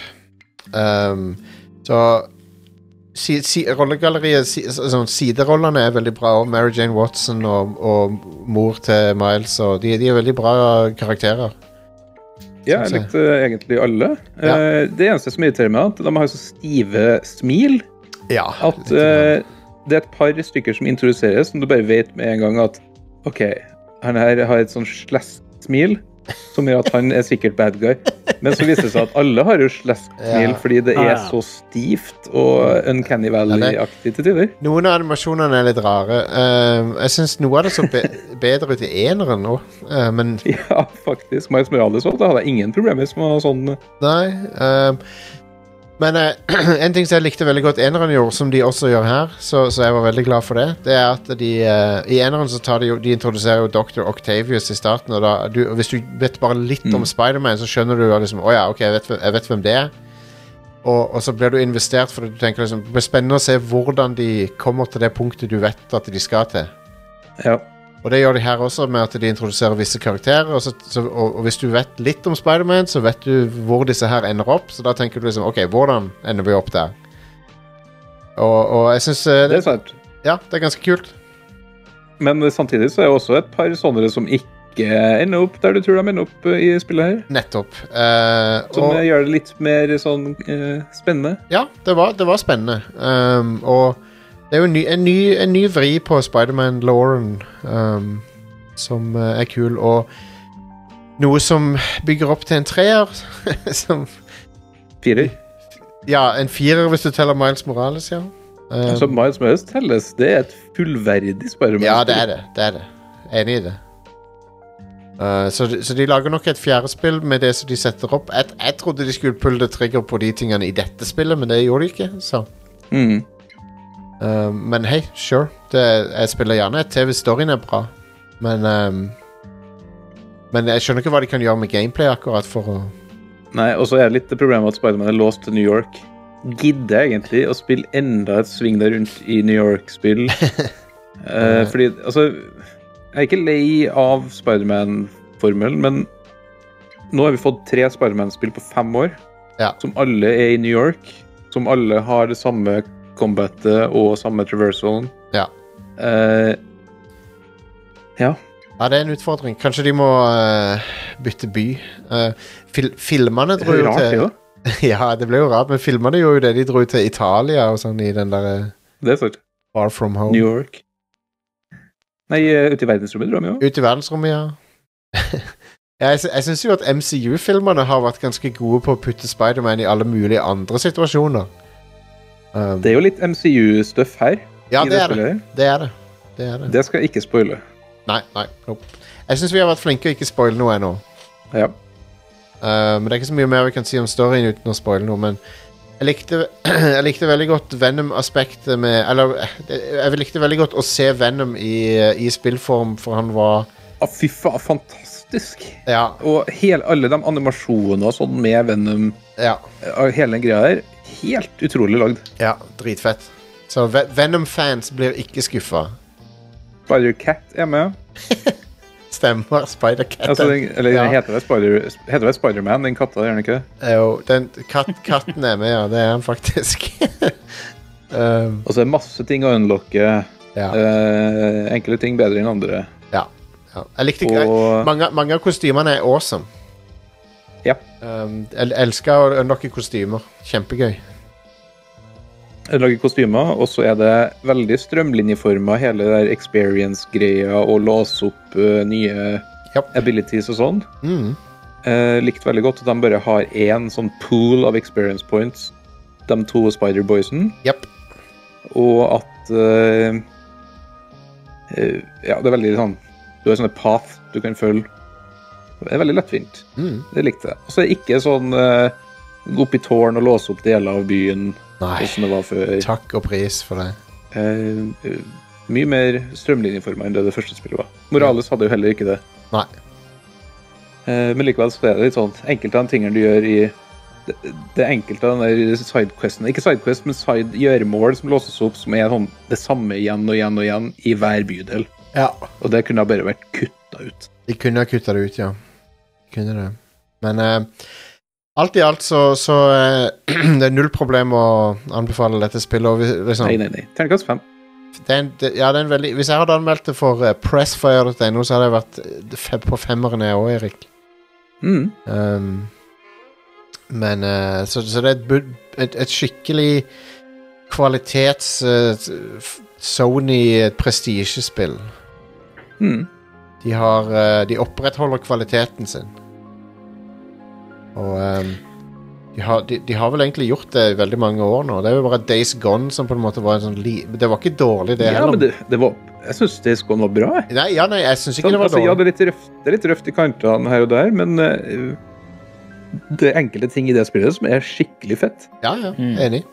Så rollegalleriet, sånn, siderollene veldig bra, og Mary Jane Watson og mor til Miles, og de veldig bra karakterer. Ja, jeg likte egentlig alle. Ja. Det eneste som irriterer meg, at de har så stive smil, at det et par stykker som introduseres, som du bare vet med en gang at ok, han her har et sånn slest-smil, som gjør at han sikkert bad guy. Men så viser det seg at alle har jo slest-smil, fordi det så stivt og Uncanny Valley-aktig til tider. Noen av animasjonene litt rare. Jeg synes noe av det så bedre ut i eneren nå. Men... Ja, faktisk. Miles Morales også, da hadde jeg ingen problemer som var sånn. Nei, men en ting som jeg likte veldig godt eneren gjorde, som de også gjør her, så jeg var veldig glad for det, det at i eneren så de introduserer jo Dr. Octavius i starten, og hvis du vet bare litt om Spider-Man, så skjønner du liksom, ok, jeg vet hvem det er. Og så blir du investert, for du tenker liksom, det blir spennende å se hvordan de kommer til det punktet du vet at de skal til. Ja. Og det gjør de her også med at de introduserer visse karakterer, og hvis du vet litt om Spider-Man, så vet du hvor disse her ender opp, så da tenker du liksom, ok, hvordan ender vi opp der? Og jeg synes... det sant. Ja, det er ganske kult. Men samtidig så er det også et par sånne som ikke ender opp der du tror de ender opp i spillet her. Nettopp. Som gjør det litt mer sånn spennende. Ja, det var spennende. Og det er jo en ny vri på Spider-Man-Lauren som er kul, og noe som bygger opp til en 3'er. Som 4'er? Ja, en 4'er hvis du teller Miles Morales, ja. Så Miles Morales telles, det er et fullverdig Spider-Man. Ja, det er det. Enig i det. Så de lager nok et 4. spill med det som de setter opp. Jeg trodde de skulle pulle det trigger på de tingene i dette spillet, men det gjorde de ikke, så... men hei, sure. Jeg spiller gjerne et TV, storyen er bra. Men jeg skjønner ikke hva de kan gjøre med gameplay akkurat for å... Nei, og så er det litt det problemet at Spider-Man er låst til New York. Gidder jeg egentlig å spille enda et sving der rundt i New York-spill? Fordi, altså, jeg er ikke lei av Spider-Man-formelen, men nå har vi fått 3 Spider-Man-spill på 5 år, som alle er i New York, som alle har det samme combatet og samme traversalen. Ja. Ja, det er en utfordring. Kanskje de må bytte by. Filmene dro jo til... Ja, det ble jo rart, men filmene gjorde jo det. De dro til Italia og sånn i den der... Det er sant. Far From Home. New York. Nei, ut i verdensrommet dro de jo. Ut i verdensrommet, ja. Jeg synes jo at MCU-filmene har vært ganske gode på å putte Spider-Man i alle mulige andre situasjoner. Det er jo litt MCU-stuff her. Ja, det er det. Det skal jeg ikke spoile. Nei, nope. Jeg synes vi har vært flinke å ikke spoile noe ennå. Ja. Men det er ikke så mye mer vi kan si om storyen uten å spoile noe, men jeg likte veldig godt Venom-aspektet med... Eller, jeg likte veldig godt å se Venom i spillform, for han var... Fy faen, fantastisk. Ja. Og alle de animasjonene og sånn med Venom, hele den greia her, helt utrolig lagd. Ja, dritfett. Så Venom-fans blir ikke skuffet. Spider-Cat er med. Stemmer, Spider-Cat. Altså, heter det Spider-Man, den katta, gjør den ikke det? Jo, katten er med, ja, det er han faktisk. Og så er det masse ting å unlocke. Enkle ting bedre enn andre. Ja. Jeg likte mange av kostymene er awesome. Ja. Jeg elsker å unlocke kostymer. Kjempegøy. Unlocke kostymer, og så er det veldig strømlinjeformet hele der experience-greia, og låse opp nye abilities og sånn. Likte veldig godt at de bare har en sånn pool av experience points, de 2 Spider-Boysen. Yep. Og at det er veldig sånn, du har sånne path du kan følge. Det er veldig lettvint. Det likte jeg. Og så er det ikke sånn gå opp i tårn og låse opp deler av byen. Nei, det var før. Takk og pris for det. Mye mer strømlinjeformet enn det første spillet var. Morales hadde jo heller ikke det. Nei. Men likevel så er det litt sånn enkelte av de tingene du gjør i det enkelte av den der sidequesten, ikke sidequest, men gjøremål som låses opp, som sånn, det samme igjen og igjen og igjen i hver bydel. Ja. Og det kunne bare vært kuttet ut. De kunne ha kuttet det ut, ja. Kunne det. Men alt i alt så det er null problem å anbefale dette spillet. Liksom, nei. Terningkast 5. Det er en veldig... Hvis jeg hadde anmeldt det for Pressfire.no, så hadde jeg vært på 5'eren jeg også, Erik. Men så det er et skikkelig kvalitets Sony prestisjespill. De opprettholder kvaliteten sin. Og de har vel egentlig gjort det i veldig mange år nå. Det er jo bare Days Gone som på en måte var en sånn det var ikke dårlig det heller. Ja, men det var, jeg synes Days Gone var bra. Nei, jeg synes ikke det var dårlig. Ja, det er litt røft i kantene her og der, men det er enkelte ting i det spillet som er skikkelig fett. Ja, enig.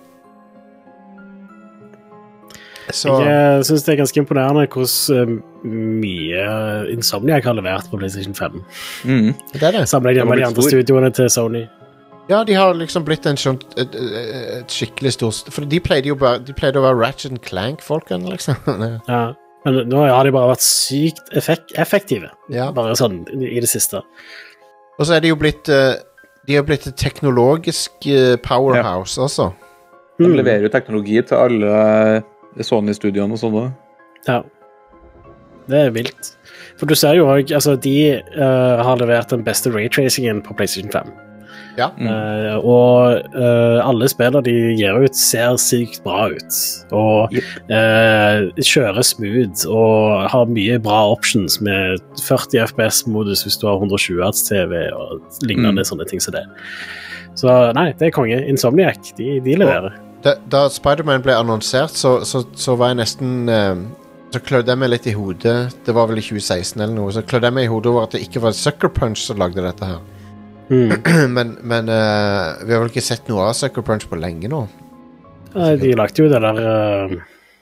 Så. Jeg synes det er ganske imponerende hvordan mye Insomniac har levert på PlayStation 5. Det er det. Sammenlignet med de andre studioene til Sony. Ja, de har liksom blitt et skikkelig stort... For de pleide å være Ratchet & Clank-folkene, liksom. Ja, men nå har de bare vært sykt effektive. Ja. Bare sånn i det siste. Og så er de jo blitt... De har blitt et teknologisk powerhouse også. De leverer jo teknologi til alle Sony-studioene og sånne. Ja. Det er vilt. For du ser jo også, altså de har levert den beste raytracingen på PlayStation 5. Ja. Og alle spillere de gir ut ser sykt bra ut. Og kjører smooth og har mye bra options med 40 FPS-modus hvis du har 120 Hz TV og lignende sånne ting som det. Så nei, det er konge. Insomniac, de leverer. Da Spider-Man ble annonsert, så var jeg nesten... Så klødde jeg meg litt i hodet. Det var vel i 2016 eller noe. Så klødde jeg meg i hodet over at det ikke var Sucker Punch som lagde dette her. Men vi har vel ikke sett noe av Sucker Punch på lenge nå. De lagde jo det der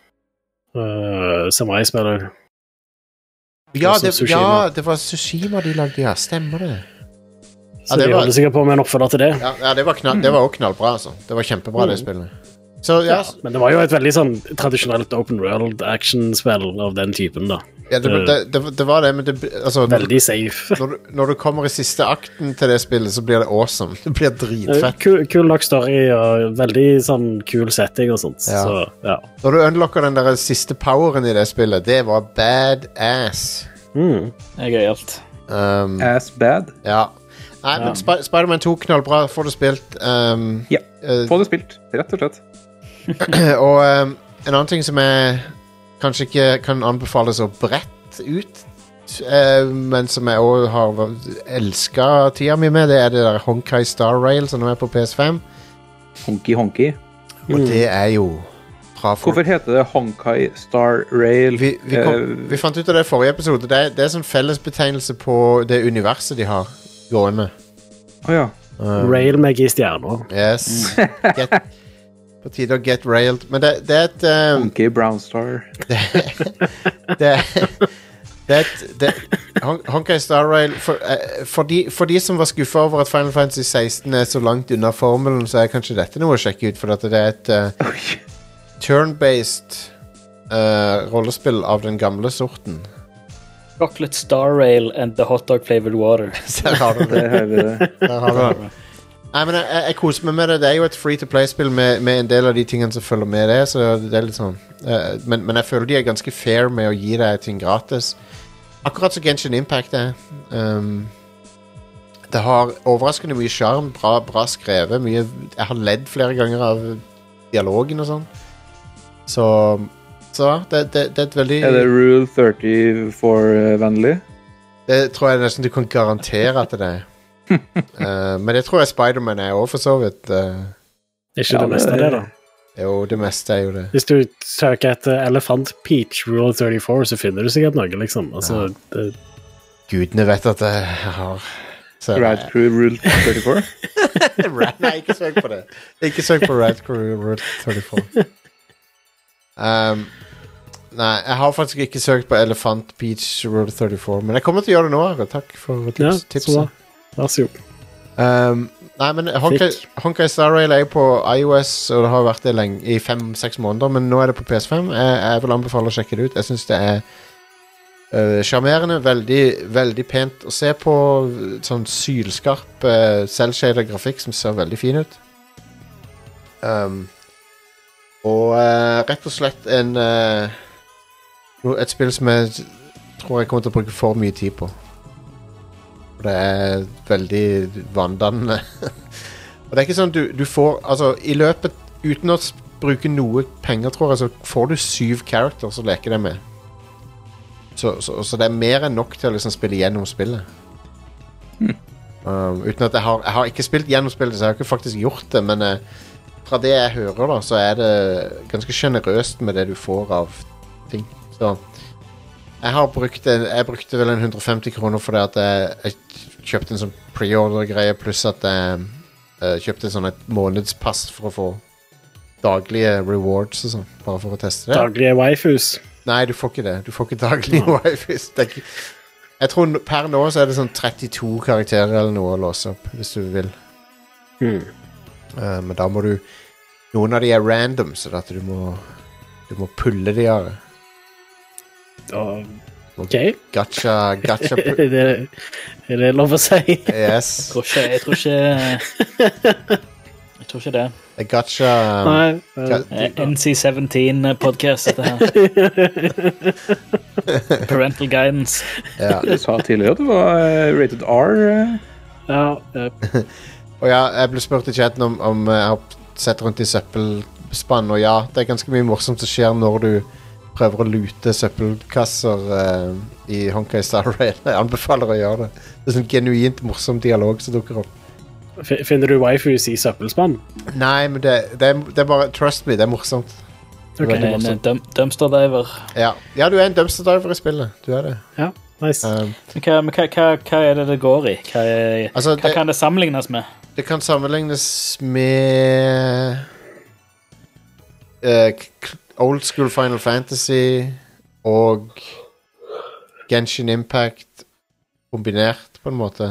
Samurai-spillet. Ja, det var Tsushima de lagde, ja, stemmer det. Så de holder sikkert på med en oppfølger til det. Ja, det var også knallbra, altså. Det var kjempebra, det spillet. Så, ja, men det var jo et veldig sånn tradisjonelt open world action-spill av den typen, da. Ja, det var det, men altså, veldig safe. Når du kommer i siste akten til det spillet, så blir det awesome. Det blir dritfett. Kul nok story og veldig sånn kul setting og sånt. Ja. Så, ja. Når du unlocker den der siste poweren i det spillet, det var badass. Det er gøyalt. Ass bad? Ja. Nei, men Spider-Man 2 knallbra. Får du spilt? Ja, får du spilt, rett og slett. Og en annen ting som jeg kanskje ikke kan anbefales å brett ut, men som jeg også har elsket tida mi med, det er det der Honkai Star Rail som nå er på PS5. Honky. Og det er jo fra Hvorfor heter det Honkai Star Rail? Vi fant ut av det i forrige episode. Det er sånn fellesbetegnelse på det universet de har gående. Ja. Rail med G-stjerner. Yes. På tide å get railed. Men det er et Honky Brown Star. Honkai Star Rail for de som var skuffet over at Final Fantasy 16 er så langt unna formelen, så er kanskje dette noe å sjekke ut, for at det er et turn-based rollespill av den gamle sorten. Chocolate Star Rail and the hot dog flavored water. Der har du det. Nei, men jeg koser meg med det. Det er jo et free-to-play-spill med en del av de tingene som følger med det, så det er litt sånn men jeg føler de er ganske fair med å gi deg ting gratis. Akkurat så Genshin Impact er. Det har overraskende mye charm, bra skrevet, jeg har ledd flere ganger av dialogen og sånn. Så det er et veldig... Er det Rule 34-vennlig? Det tror jeg nesten du kan garantere at det er. Men det tror jeg Spider-Man er også for så vidt. Ikke det meste av det da? Jo, det meste er jo det. Hvis du søker etter Elefant Peach Rule 34, så finner du sikkert noe, liksom. Altså, det... Gudene vet at jeg har... Rad Crew Rule 34? Nei, ikke søk på det. Ikke søk på Rad Crew Rule 34. Nei, jeg har faktisk ikke søkt på Elefant Peach Rule 34, men jeg kommer til å gjøre det nå, Are. Takk for tipset. Vær så god. Nei, men Honkai Star Rail er jo på iOS, og det har vært det lenge, i 5-6 måneder, men nå er det på PS5. Jeg vil anbefale å sjekke det ut. Jeg synes det er charmerende, veldig, veldig pent å se på, sånn sylskarp, selvshader grafikk som ser veldig fin ut. Og rett og slett et spill som jeg tror jeg kommer til å bruke for mye tid på. Det er veldig vanndannende. Og det er ikke sånn du får, altså i løpet, uten å bruke noe penger, tror jeg, så får du 7 characters å leke deg med. Så det er mer enn nok til å liksom spille gjennom spillet. Uten at jeg har ikke spilt gjennom spillet, så jeg har ikke faktisk gjort det, men fra det jeg hører da, så er det ganske generøst med det du får av ting. Så jeg brukte vel en 150 kroner for det at jeg kjøpte en sånn pre-order-greie, pluss at jeg kjøpte sånn et månedspass for å få daglige rewards og sånn, bare for å teste det. Daglige waifus? Nei, du får ikke det. Du får ikke daglige waifus. Jeg tror per nå så er det sånn 32 karakterer eller noe å låse opp, hvis du vil. Men da må du... Noen av de er random, så at du må pulle de av det. Ok. Gacha. Er det lov å si? Yes. Jeg tror ikke det. Gacha. NC-17 podcast dette her. Parental guidance. Ja. Du sa tidligere at det var rated R. Ja. Og ja, jeg ble spurt i chatten om jeg har sett rundt i søppelspann, og ja, det er ganske mye morsomt som skjer når du prøver å lute søppelkasser i Honkai Star Rail. Jeg anbefaler å gjøre det. Det er sånn genuint morsom dialog som dukker opp. Finner du waifus i søppelspann? Nei, men det er bare, trust me, det er morsomt. Det er veldig morsomt. Dumpster diver. Ja, du er en dumpster diver i spillet. Du er det. Ja, nice. Men hva er det går i? Hva kan det sammenlignes med? Det kan sammenlignes med old school Final Fantasy og Genshin Impact kombinert på en måte.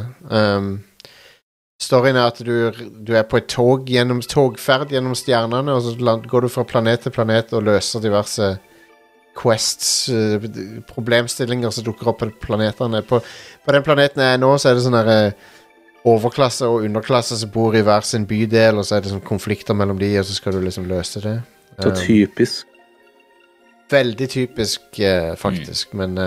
Storyen er at du er på et togferd gjennom stjernene, og så går du fra planet til planet og løser diverse quests, problemstillinger som dukker opp på planetene. På den planeten jeg er nå, så er det sånne overklasse og underklasse som bor i hver sin bydel, og så er det sånne konflikter mellom de, og så skal du liksom løse det. Så typisk. Veldig typisk, faktisk, men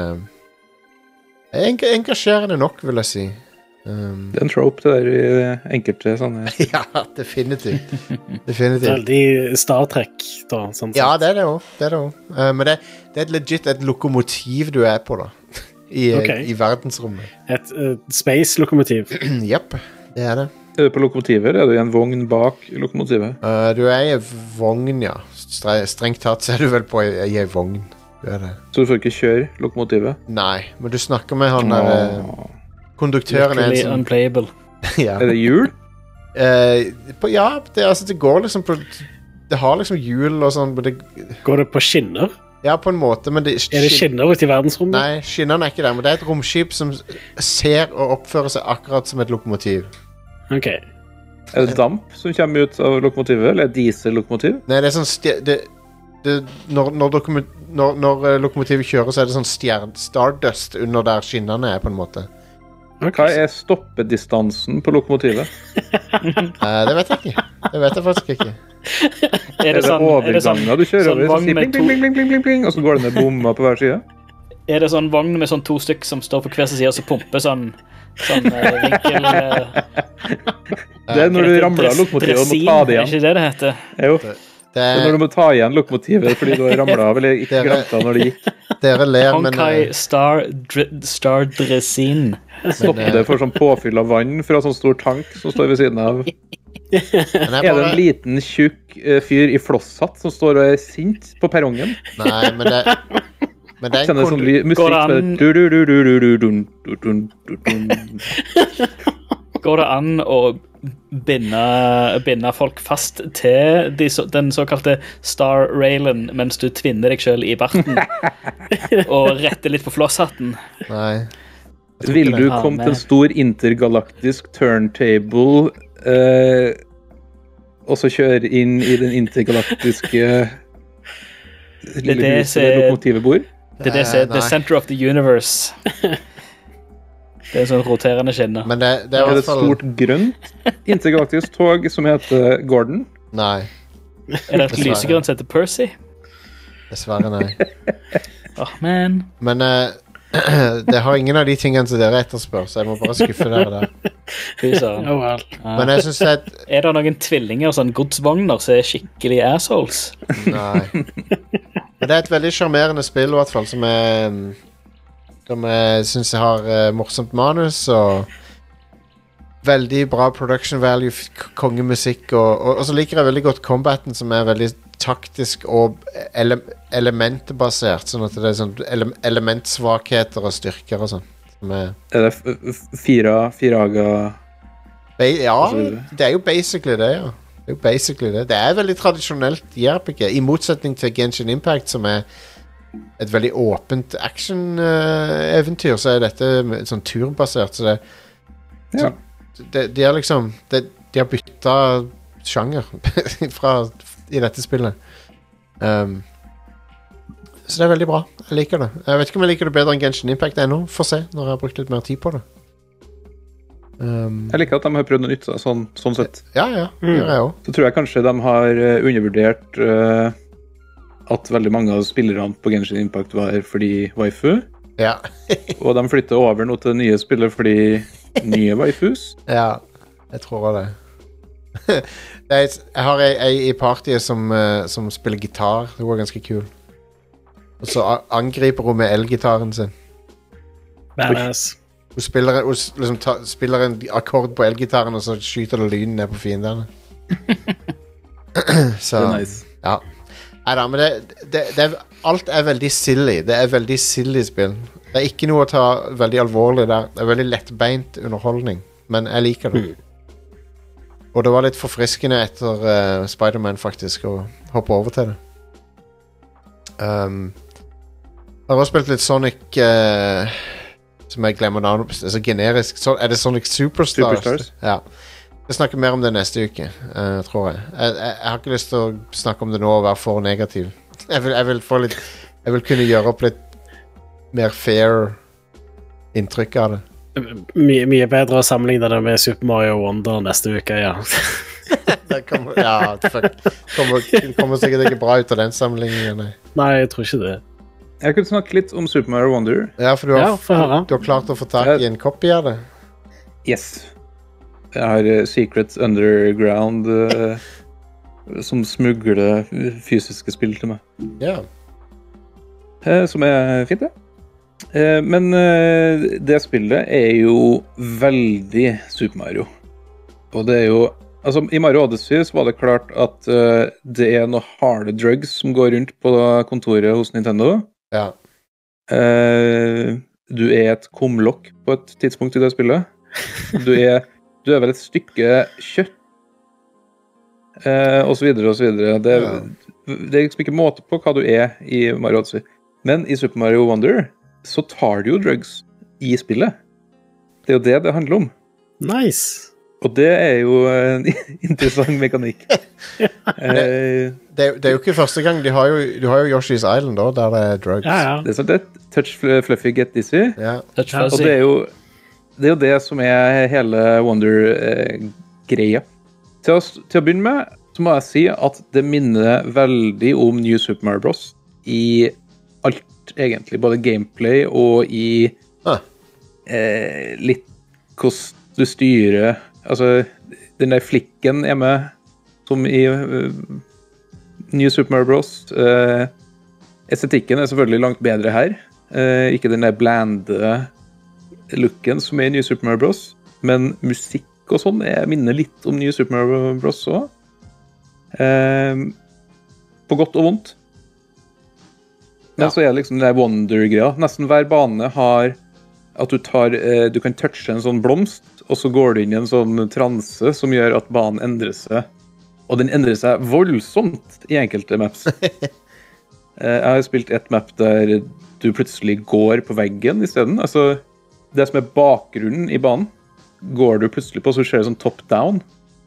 engasjerende nok, vil jeg si. Det er en trope det der i enkelte sånne... Ja, definitivt. Veldig Star Trek, da. Sånn ja, det er det også. Men det er legit et lokomotiv du er på, da. I verdensrommet. Et space-lokomotiv? Jepp, det er det. Er du på lokomotiver? Er du i en vogn bak lokomotivet? Du er i en vogn, ja. Strengt tatt så er du vel på i en vogn. Du er det. Så du får ikke kjøre lokomotivet? Nei, men du snakker med han der... Konduktøren er en sånn... unplayable. Ja. Er det hjul? Ja, det går liksom på... Det har liksom hjul og sånn, men det... Går det på skinner? Ja, på en måte, men det... Er det skinner ute i verdensrommet? Nei, skinnerne er ikke der, men det er et romskip som ser og oppfører seg akkurat som et lokomotiv. Ok. Er det damp som kommer ut av lokomotivet, eller er det diesel-lokomotiv? Nei, det er sånn... Når lokomotivet kjører, så er det sånn stardust under der skinnerne er, på en måte. Hva er stoppedistansen på lokomotivet? Det vet jeg ikke. Det vet jeg faktisk ikke. Er det overganger du kjører over, så sier bling, bling, bling, bling, bling, bling, og så går det med bommer på hver side? Er det sånn vogn med sånn 2 stykk som står på hver side og så pumper sånn vinkel... Det er når du ramler av lokomotivet og må ta det igjen. Er ikke det heter? Jo. Det er når du må ta igjen lokomotivet fordi du har ramlet av eller ikke glemt av når det gikk. Dere ler, men... Honkai Star Dressin. Stopper det for sånn påfyll av vann fra sånn stor tank som står ved siden av. Er det en liten, tjukk fyr i flosshatt som står og er sint på perrongen? Nei, men det er en sånn musikk Går det an å binde folk fast til den såkalte Star Railen mens du tvinner deg selv i barten og retter litt på flosshatten? Nei. Vil du komme til en stor intergalaktisk turntable og så kjøre inn i den intergalaktiske lille huset der lokomotivet bor. Det er the center of the universe. Det sånn roterende skinner. Men det er et stort grønt intergalaktisk tog som heter Gordon. Nei. Er det et lysegrønt som heter Percy? Dessverre nei. Man. Men det har ingen av de tingene som dere etterspør, så jeg må bare skuffe dere der. Men jeg synes at... Er det noen tvillinger, sånn godsvogner, som skikkelig assholes? Nei. Men det et veldig charmerende spill, i hvert fall, som jeg synes jeg har morsomt manus, og veldig bra production value, kongemusikk, og så liker jeg veldig godt combaten, som veldig taktisk og elementbasert, sånn at det sånn elementsvakheter og styrker og sånn. Er det firaga? Ja, det jo basically det, ja. Det jo basically det. Det veldig tradisjonelt JRPG, i motsetning til Genshin Impact, som et veldig åpent action-eventyr, så dette sånn turbasert, så ja. De har liksom de har byttet sjanger i dette spillet. Så det veldig bra. Jeg liker det. Jeg vet ikke om jeg liker det bedre enn Genshin Impact ennå. Få se når jeg har brukt litt mer tid på det. Jeg liker at de har prøvd noe nytt sånn sett. Ja, det gjør jeg også. Så tror jeg kanskje de har undervurdert at veldig mange av spillerne på Genshin Impact var fordi waifu. Ja. Og de flytter over nå til nye spillere fordi nye waifus. Ja, jeg tror det. Jeg har ei i partiet som spiller gitar. Det var ganske kul. Og så angriper hun med elgitaren sin. Badass. Hun spiller en akkord på elgitaren, og så skyter det lyden ned på fiendene. Så, det nice. Ja. Neida, men alt veldig silly. Det veldig silly spill. Det ikke noe å ta veldig alvorlig der. Det veldig lettbeint underholdning, men jeg liker det. Og det var litt forfriskende etter Spider-Man faktisk, å hoppe over til det. Jeg har også spilt litt Sonic som jeg glemmer navnet, altså generisk. Er det Sonic Superstars? Ja. Jeg snakker mer om det neste uke, tror jeg. Jeg har ikke lyst til å snakke om det nå og være for negativ. Jeg vil kunne gjøre opp litt mer fair inntrykk av det. Mye bedre å sammenligne det med Super Mario Wonder neste uke, ja. Det kommer sikkert ikke bra ut av den sammenligningen. Nei, jeg tror ikke det. Jeg kunne snakke litt om Super Mario Wonder. Ja, for du har klart å få tak i en copy av det. Yes. Jeg har Secret Underground som smugler fysiske spill til meg. Ja. Som fint, det. Men det spillet jo veldig Super Mario. Og det jo... Altså, i Mario Odyssey så var det klart at det noe harde drugs som går rundt på kontoret hos Nintendo. Ja. Du et kumlokk på et tidspunkt i det spillet. Du vel et stykke kjøtt. Og så videre, og så videre. Det liksom ikke måte på hva du i Mario Odyssey. Men i Super Mario Wonder så tar du jo drugs i spillet. Det jo det handler om. Nice. Og det jo en interessant mekanikk. Det jo ikke første gang. Du har jo Yoshi's Island da, der det drugs. Ja. Det sånn det. Touch Fluffy, Get Dizzy. Ja. Og det jo det som hele Wonder-greia. Til å begynne med, så må jeg si at det minner veldig om New Super Mario Bros. I alt, egentlig. Både gameplay og i litt hvordan du styrer. Altså, den der flikken med, som i New Super Mario Bros. Estetikken selvfølgelig langt bedre her. Ikke den der blande looken som i New Super Mario Bros. Men musikk og sånn minner litt om New Super Mario Bros. Også. På godt og vondt. Men så det liksom den der Wonder-greia. Nesten hver bane har at du kan touche en sånn blomst, og så går du inn i en sånn transe som gjør at banen endrer seg. Og den endrer seg voldsomt i enkelte maps. Jeg har spilt et map der du plutselig går på veggen i stedet. Altså, det som bakgrunnen i banen, går du plutselig på, så skjer det sånn top-down.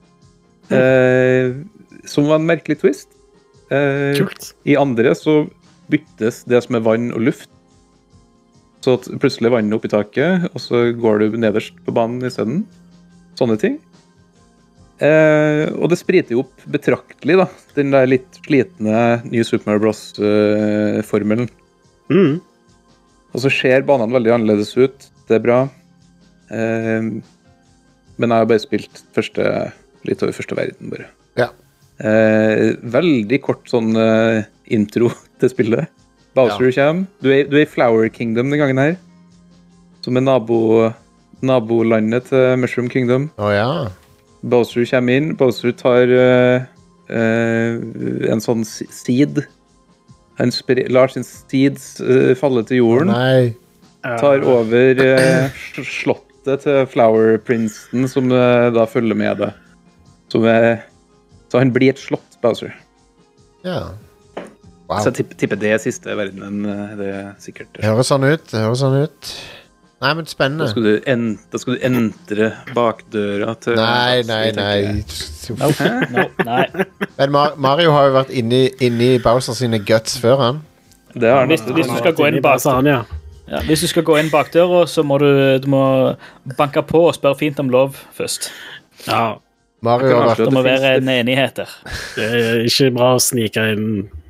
Som var en merkelig twist. Kult. I andre så byttes det som vann og luft. Så at plutselig er vannet opp i taket, og så går du nederst på banen i stedet. Sånne ting. Og det spriter jo opp betraktelig, da. Den der litt slitne New Super Mario Bros-formelen. Og så ser banene veldig annerledes ut. Det er bra. Men jeg har bare spilt litt over første verden, bare. Ja. Veldig kort sånn intro til spillet. Bowser kommer. Du er i Flower Kingdom den gangen her. Som er nabolandet til Mushroom Kingdom. Ja. Bowser kommer inn. Bowser tar en sånn seed. Han lar sin seeds falle til jorden. Nei. Tar over slottet til Flower Princeton, som da følger med det. Så han blir et slott, Bowser. Ja. Wow. Så jeg tipper det siste verdenen, det er sikkert. Det høres sånn ut. Nei, men spennende. Da skal du entre bakdøra til... Nei. Nei. Men Mario har jo vært inne i Bowser sine guts før, han. Det har han. Hvis du skal gå inn bakdøra, hvis du skal gå inn bakdøra, så må du må banke på og spørre fint om lov først. Ja. Mario har vært... Det må være en enighet her. Det er ikke bra å snike inn.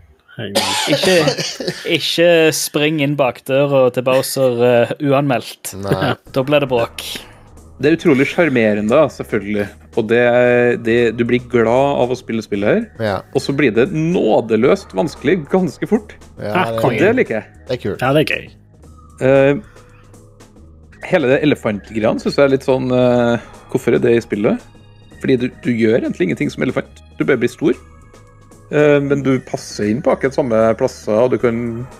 Ikke spring inn bakdøra til Bowser uanmeldt. Nei. Da blir det bråk. Det er utrolig charmerende, selvfølgelig. Og du blir glad av å spille spillet her. Ja. Og så blir det nådeløst vanskelig ganske fort. Ja, det liker jeg. Det er kult. Ja, det er gøy. Hele det elefantgreiene synes jeg er litt sånn hvorfor er det i spillet? Fordi du gjør egentlig ingenting som elefant. Du bare blir stor. Men du passer inn på akkurat samme plasser, og du kan...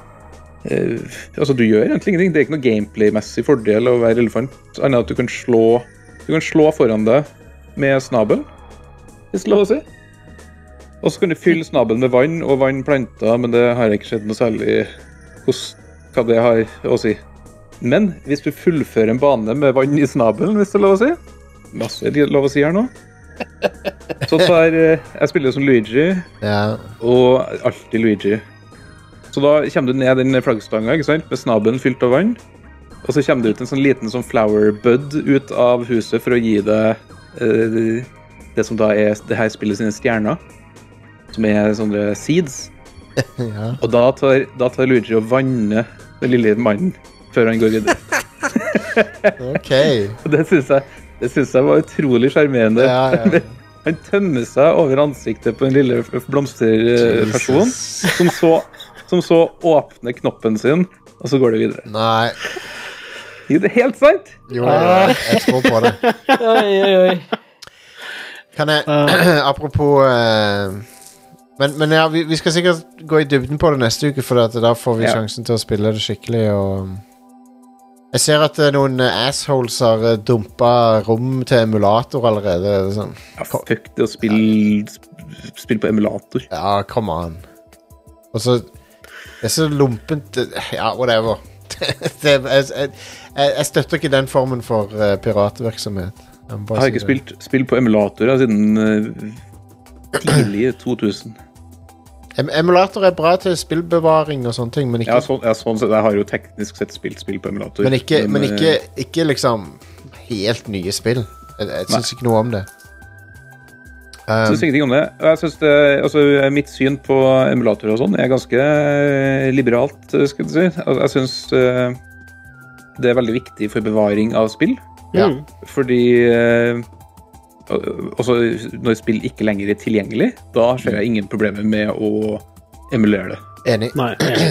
du gjør egentlig ingenting. Det er ikke noe gameplay-messig fordel å være elefant. Annet at du kan slå foran deg med snabel, hvis det er lov å si. Og så kan du fylle snabelen med vann og vannplanter, men det har ikke skjedd noe særlig hva det har å si. Men hvis du fullfører en bane med vann i snabelen, hvis det er lov å si, masse lov å si her nå, så jeg spiller jo som Luigi, og alltid Luigi. Så da kommer du ned den flaggstanga, ikke sant, med snabelen fylt av vann, og så kommer det ut en sånn liten sånn flower bud ut av huset for å gi deg det som da er det her spillet sine stjerner, som er sånne seeds. Ja. Og da tar Luigi og vanner den lille mannen før han går videre. Ok. Det synes jeg var utrolig charmerende. Ja. Han tømmer seg over ansiktet på en lille blomsterperson som så åpner knoppen sin, og så går det videre. Nei. Jo, det er helt sant! Jo, jeg tror på det. Oi. Kan jeg, apropos... Men ja, vi skal sikkert gå i dybden på det neste uke, for da får vi sjansen til å spille det skikkelig, og... Jeg ser at noen assholes har dumpet rom til emulator allerede. Sånn. Ja, fuck det å spille på emulator. Ja, come on. Og så... Det er så lumpent... Ja, whatever. Jeg støtter ikke den formen for piratvirksomhet. Jeg har ikke spilt på emulator siden tidlig 2000. Emulator er bra til spillbevaring og sånne ting, men ikke... sånn sett. Jeg har jo teknisk sett spilt spill på emulator. Men ikke liksom helt nye spill. Jeg synes ikke noe om det. Jeg synes ingenting om det. Jeg synes mitt syn på emulator og sånn er ganske liberalt, skal jeg si. Jeg synes det er veldig viktig for bevaring av spill. Ja. Fordi... Også når spill ikke lenger er tilgjengelig, da ser jeg ingen problemer med å emulere det. Enig. Nei.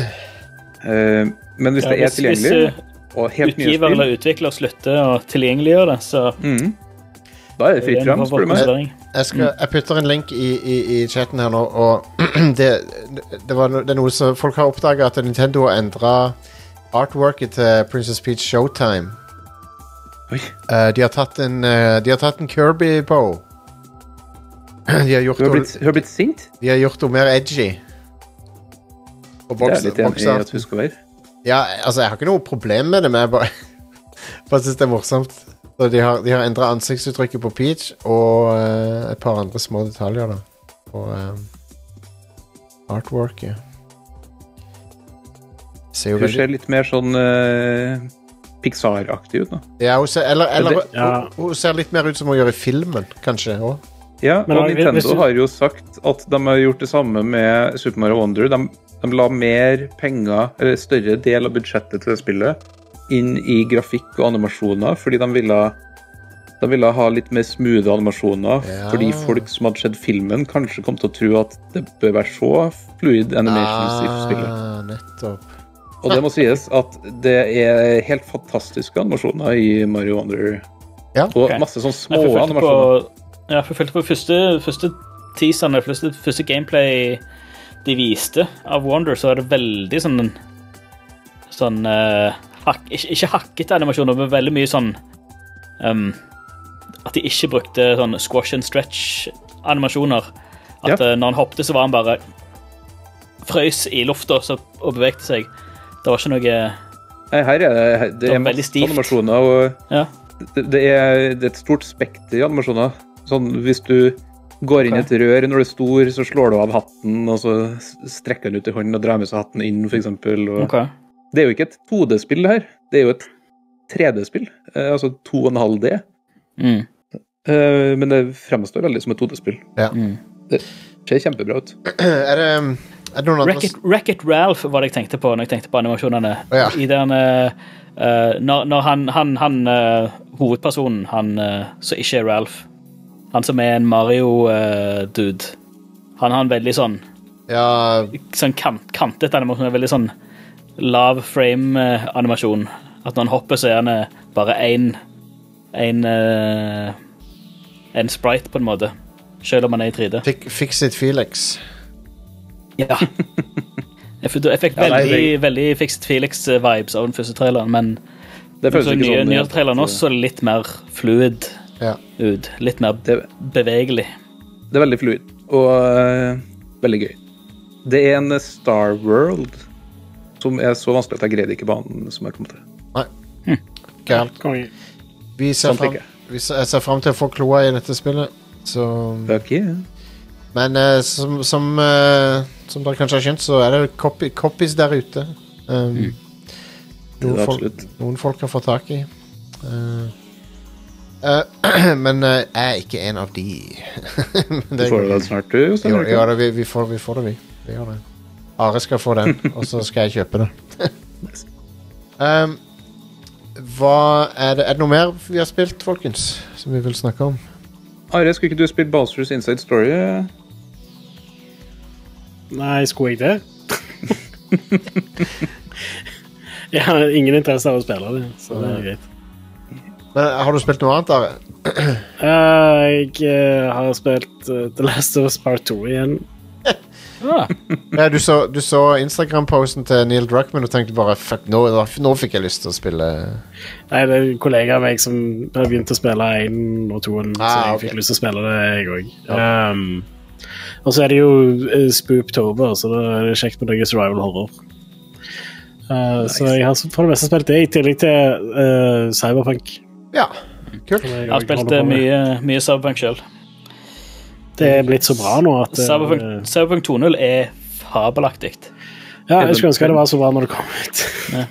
Men hvis det er tilgjengelig, og helt nye spill... Utgiver eller utvikler slutter å tilgjengeliggjøre det, så... Da er det fritt frem, spør du meg. Jeg putter en link i chatten her nå, og det er noe som folk har oppdaget, at Nintendo har endret artworket til Princess Peach Showtime. De har tatt en Kirby bow. De har gjort du har blitt sint? De har gjort henne mer edgy. Og det er litt enig i at du skal være. Ja, altså jeg har ikke noe problem med det, men jeg bare synes det er morsomt. Så de har endret ansiktsuttrykket på Peach, og et par andre små detaljer da. Og artworket. Hun ser litt mer sånn Pixar-aktig ut nå. Ja, hun ser litt mer ut som hun gjør i filmen, kanskje, også. Ja, og Nintendo har jo sagt at de har gjort det samme med Super Mario Wonder. De la mer penger, eller større del av budsjettet til det spillet, inn i grafikk og animasjoner, fordi de ville ha litt mer smooth animasjoner, fordi folk som hadde sett filmen kanskje kom til å tro at det bør være så fluid animations i spillet. Nettopp. Og det må sies at det er helt fantastiske animasjoner i Mario Wonder. Ja. Og masse sånne små animasjoner. Jeg følte på første teaserne, første gameplay de viste av Wonder, så er det veldig sånn ikke hakkete animasjoner, men veldig mye sånn at de ikke brukte sånn squash and stretch animasjoner. At når han hoppte, så var han bare frøys i lufta og bevegte seg. Det var ikke noe... Nei, her er det er veldig stivt. Animasjoner, og det er et stort spekter i animasjoner. Sånn, hvis du går inn i et rør når du er stor, så slår du av hatten, og så strekker den ut i hånden og drar med seg hatten inn, for eksempel. Og det er jo ikke et 2D-spill her. Det er jo et 3D-spill, altså 2,5D. Men det fremstår veldig som et 2D-spill. Ja. Det ser kjempebra ut. Er det noen andre... Wreck-It Ralph var det jeg tenkte på når jeg tenkte på animasjonene. I den når han hovedpersonen, han som ikke er Ralph, han som er en Mario-dude, han har en veldig sånn kantet animasjon, veldig sånn lav frame-animasjon. At når han hopper, så er han bare en sprite på en måte, selv om han er i 3D. Fix-It Felix. Ja. Jeg fikk veldig Fix-It Felix-vibes av den første traileren, men nye traileren også er litt mer fluid ut. Litt mer bevegelig. Det er veldig fluid, og veldig gøy. Det er en Star World som er så vanskelig at jeg greide ikke banen som jeg kom til. Nei. Galt. Jeg ser frem til å få kloa i dette spillet, så... Fuck yeah. Men som dere kanskje har skjønt, så er det copies der ute. Noen folk har fått tak i. Men jeg er ikke en av de. Du får det vel snart, du? Ja, vi får det, vi. Vi gjør det. Are skal få den, og så skal jeg kjøpe det. Er det noe mer vi har spilt, folkens, som vi vil snakke om? Are, skulle ikke du spille Bowser's Inside Story? Nei, skulle jeg det? Jeg har ingen interesse av å spille det, så det er greit. Men har du spilt noe annet, Are? Jeg har spilt The Last of Us Part 2 igjen. Ja, du så Instagram-posten til Neil Druckmann og tenkte bare, fuck, nå fikk jeg lyst til å spille. Nei, det er en kollega av meg som har begynt å spille 1 og 2, så jeg fikk lyst til å spille det, jeg også. Og så er det jo Spooptober, så da er det kjekt med noe survival horror. Nice. Så jeg har for det meste spilt det, i tillegg til Cyberpunk. Ja, kult. Jeg har spilt mye Cyberpunk selv. Det er blitt så bra nå at... Cyberpunk 2.0 er fabelaktigt. Ja, jeg skulle ønske det var så bra når det kom ut.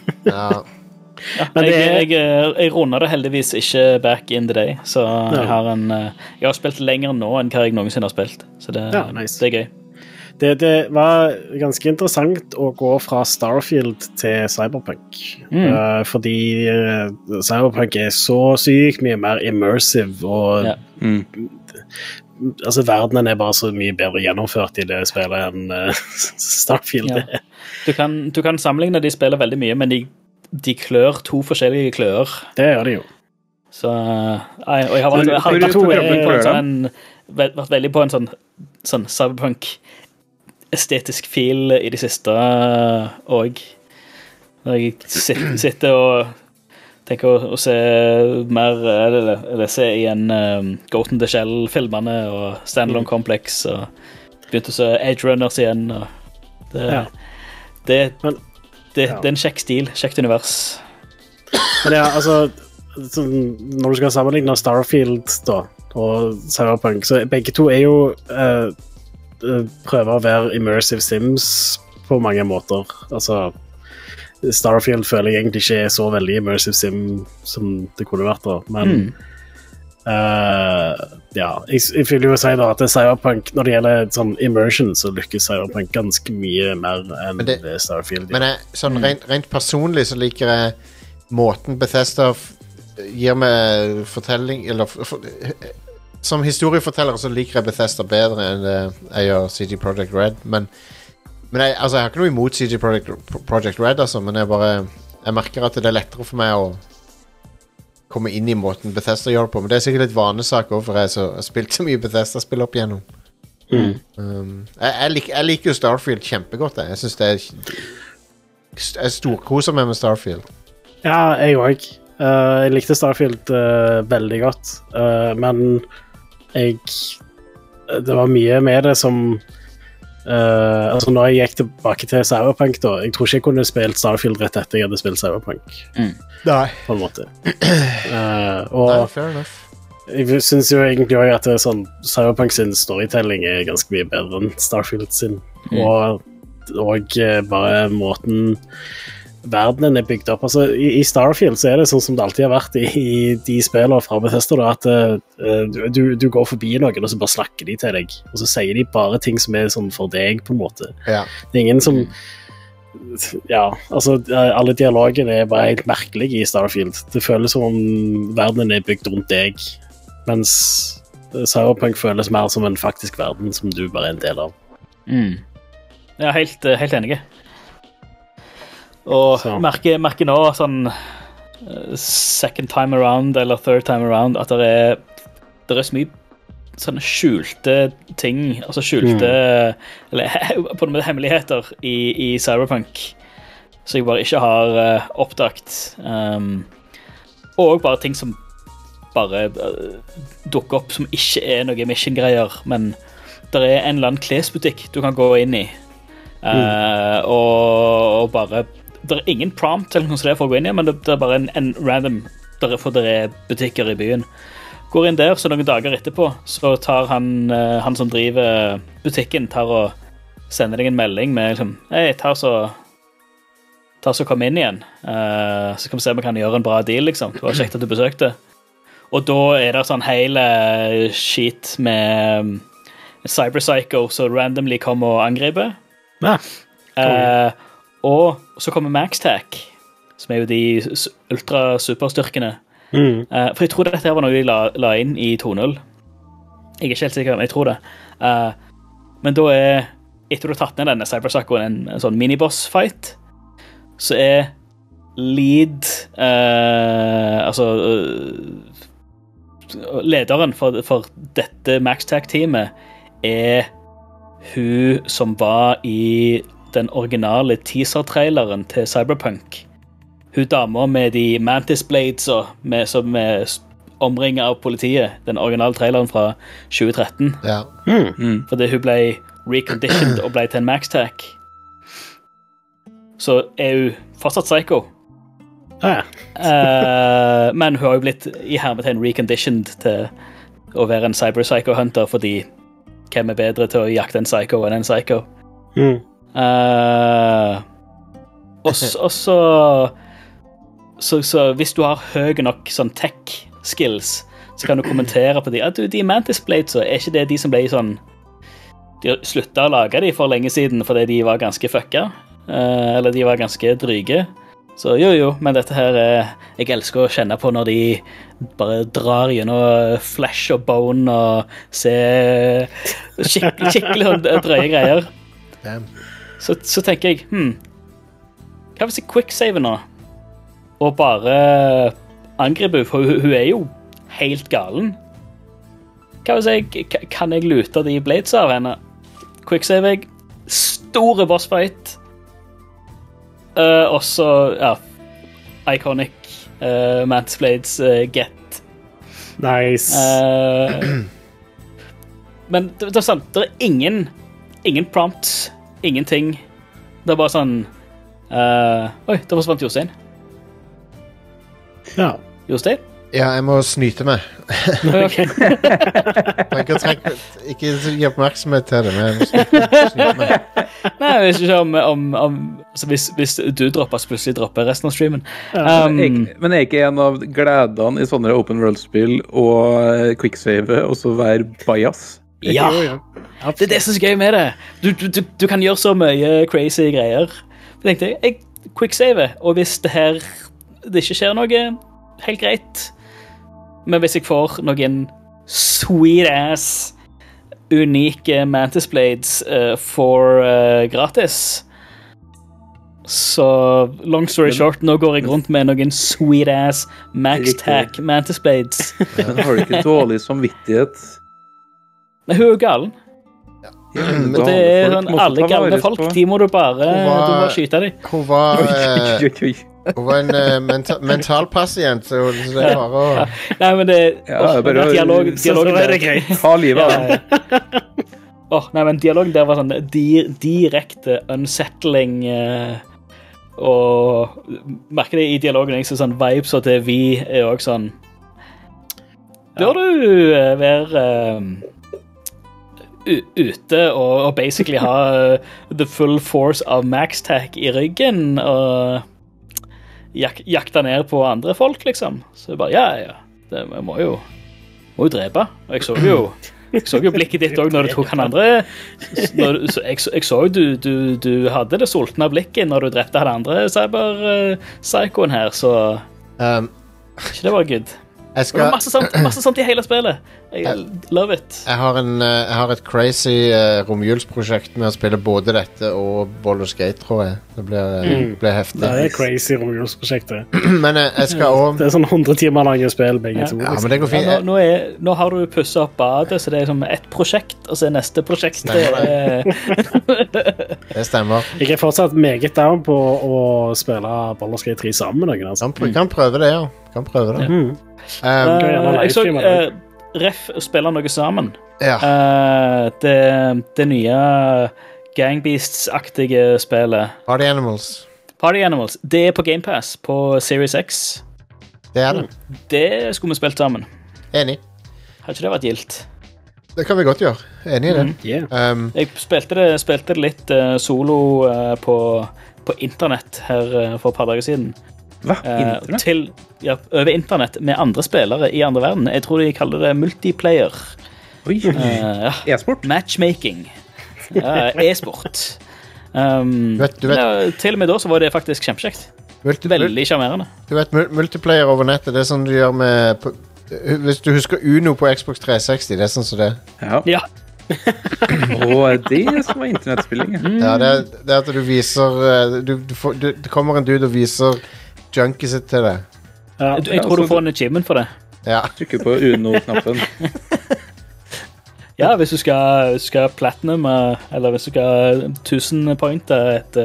Men jeg runder det heldigvis ikke back in the day, så jeg har spilt lenger nå enn hva jeg noensinne har spilt, så det er gøy. Det var ganske interessant å gå fra Starfield til Cyberpunk, fordi Cyberpunk er så sykt mye mer immersive, og altså verdenen er bare så mye bedre gjennomført i det spillet enn Starfield. Du kan sammenligne de spiller veldig mye, men de klør 2 forskjellige klør. Det gjør de jo. Så, og jeg har vært veldig på en sånn Cyberpunk estetisk feel i det siste og når jeg sitter og tenker å se mer eller se igjen Ghost in the Shell-filmene og Standalone Complex og begynte å se Edge Runners igjen og det er en kjekk stil, kjekt univers. Men ja, altså når du skal sammenligne Starfield da, og Cyberpunk, så begge to jo prøver å være immersive sims på mange måter. Altså, Starfield føler jeg egentlig ikke så veldig immersive sim som det kunne vært da, men jeg vil jo si da at Cyberpunk, når det gjelder sånn immersion, så lykkes Cyberpunk ganske mye mer enn det Starfield. Men sånn rent personlig så liker jeg måten Bethesda gir meg fortelling, eller som historieforteller så liker jeg Bethesda bedre enn jeg gjør CD Projekt Red, men jeg har ikke noe imot CD Projekt Red, altså, men jeg merker at det lettere for meg å komme inn i måten Bethesda gjør det på, men det sikkert litt vanesak også, for jeg har spilt så mye Bethesda-spill opp igjennom. Jeg liker jo Starfield kjempegodt, jeg synes det jeg storkoser meg med Starfield. Ja, jeg også. Jeg likte Starfield veldig godt, men det var mye med det som altså når jeg gikk tilbake til Cyberpunk da, jeg tror ikke jeg kunne spilt Starfield rett etter jeg hadde spilt Cyberpunk. Nei. På en måte. Nei, fair enough. Jeg synes jo egentlig også at sånn, Cyberpunk sin storytelling ganske mye bedre enn Starfield sin. Og bare måten verdenen bygd opp. Altså, i Starfield så det sånn som det alltid har vært i de spillene fra Bethesda, da, at du går forbi noen, og så bare snakker de til deg. Og så sier de bare ting som sånn for deg, på en måte. Ja. Det ingen som altså, alle dialogene bare helt merkelige i Starfield. Det føles som om verdenen bygd rundt deg, mens Cyberpunk føles mer som en faktisk verden som du bare en del av. Ja, helt enig. Og merker nå sånn second time around eller third time around at det er så mye sånne skjulte ting, altså skjulte eller på en måte hemmeligheter i Cyberpunk så jeg bare ikke har oppdaget og bare ting som bare dukker opp som ikke noe mission-greier, men det en eller annen klesbutikk du kan gå inn i og bare det ingen prompt eller noe sånt for å gå inn i, men det bare en random for det butikker i byen. Går inn der, så noen dager etterpå så tar han som driver butikken tar og sender deg en melding med liksom, hei, ta så kom inn igjen så kan vi se om vi kan gjøre en bra deal liksom. Det var kjekt at du besøkte og da det sånn hele shit med cyberpsycho så randomly kom og angriper og så kommer MaxTac som jo de ultra-superstyrkene for jeg tror dette her var noe de la inn i 2.0 jeg ikke helt sikker, men jeg tror det men da etter du har tatt ned denne cyberpsychoen en sånn miniboss-fight så lead altså lederen for dette MaxTac-teamet hun som var i den originale teaser-traileren til Cyberpunk. Hun damer med de Mantis Blades som omringet av politiet, den originale traileren fra 2013. Ja. Fordi hun ble reconditioned og ble til en MaxTac. Så hun fortsatt psycho. Men hun har jo blitt i hermetegn reconditioned til å være en cyber-psycho-hunter fordi hvem bedre til å jakte en psycho enn en psycho? Og så hvis du har høy nok sånn tech skills så kan du kommentere på de Mantis Blades så ikke det de som ble sånn de sluttet å lage de for lenge siden fordi de var ganske fucka eller de var ganske dryge så jo, men dette her jeg elsker å kjenne på når de bare drar gjennom flesh og bone og ser skikkelig sånn drøye greier Så tenker jeg, hva hvis jeg quicksave nå? Og bare angripe, for hun jo helt galen. Hva hvis kan jeg lute de blades av henne? Quicksave jeg, store bossfight. Og så, iconic Mantis Blades get. Nice. Men det sant, det ingen prompts, ingenting. Det bare sånn oi, det forsvant Jostein. Ja. Jostein? Ja, jeg må snyte meg. Okay. Ikke gi oppmerksomhet til det, men jeg må snyte meg. Nei, jeg vet ikke om altså hvis du dropper, plutselig dropper resten av streamen. Men er ikke en av gledene i sånne open world-spill og quicksave og så være bias? Ja, det er det som er gøy med det. Du kan gjøre så mye crazy greier. Jeg tenkte, jeg quicksave, og hvis det ikke skjer noe, helt greit. Men hvis jeg får noen sweet-ass, unike Mantis Blades for gratis, så long story short, nå går jeg rundt med noen sweet-ass max-tack Mantis Blades. Men har du ikke dårlig samvittighet? Nei, hun galen. Og det sånn, alle galne folk, de må du bare skyte dem. Hun var en mentalpasient, så det er bare å... Nei, men det... dialog så er det greit. Ta livet av det. Nei, men dialogen der var sånn direkte unsettling, og merker det i dialogen, jeg ser sånn vibes, og det vi er også sånn... Bør du være... ute og basically ha the full force av Max-Tack i ryggen og jakta ned på andre folk, liksom. Så jeg bare, det må jo drepe. Og jeg så jo blikket ditt også når du tok han andre. Jeg så du hadde det sultne blikket når du drepte han andre cyber-psykoen her, så ikke det var good. Det var masse sånt i hele spillet. I love it. Jeg har et crazy romjulsprosjekt med å spille både dette og Baldur's Gate, tror jeg. Det blir heftig. Det er crazy romjulsprosjektet. Men jeg skal også... Det er sånn 100 timer lange spill, begge to. Ja, men det går fint. Nå har du pusset opp badet, så det er som et prosjekt, og så er neste prosjekt. Det stemmer. Jeg er fortsatt meget down på å spille Baldur's Gate 3 sammen med noen. Altså. Kan prøve det, ja. Jeg så Ref spiller noe sammen. Det nye Gang Beasts-aktige spillet Party Animals. Det er på Game Pass på Series X. Det er det. Det skulle vi spilt sammen. Enig. Har ikke det vært gildt? Det kan vi godt gjøre. Enig i det. Jeg spilte det litt solo på internett her for et par dager siden. Hva? Internett? Over internett med andre spillere i andre verden. Jeg tror de kaller det multiplayer. Oi, e-sport? Matchmaking. E-sport. Til og med da så var det faktisk kjempekjekt. Veldig charmerende. Du vet, multiplayer over nettet, det er sånn du gjør med... Hvis du husker Uno på Xbox 360, det er sånn som det. Ja. Det som var internettspilling. Ja, det er at du viser... Det kommer en dude og viser junkiet sitt til deg. Jeg tror du får en achievement for det. Ja. Trykker på Uno-knappen. Ja, hvis du skal platinum, eller hvis du skal 1000 pointer etter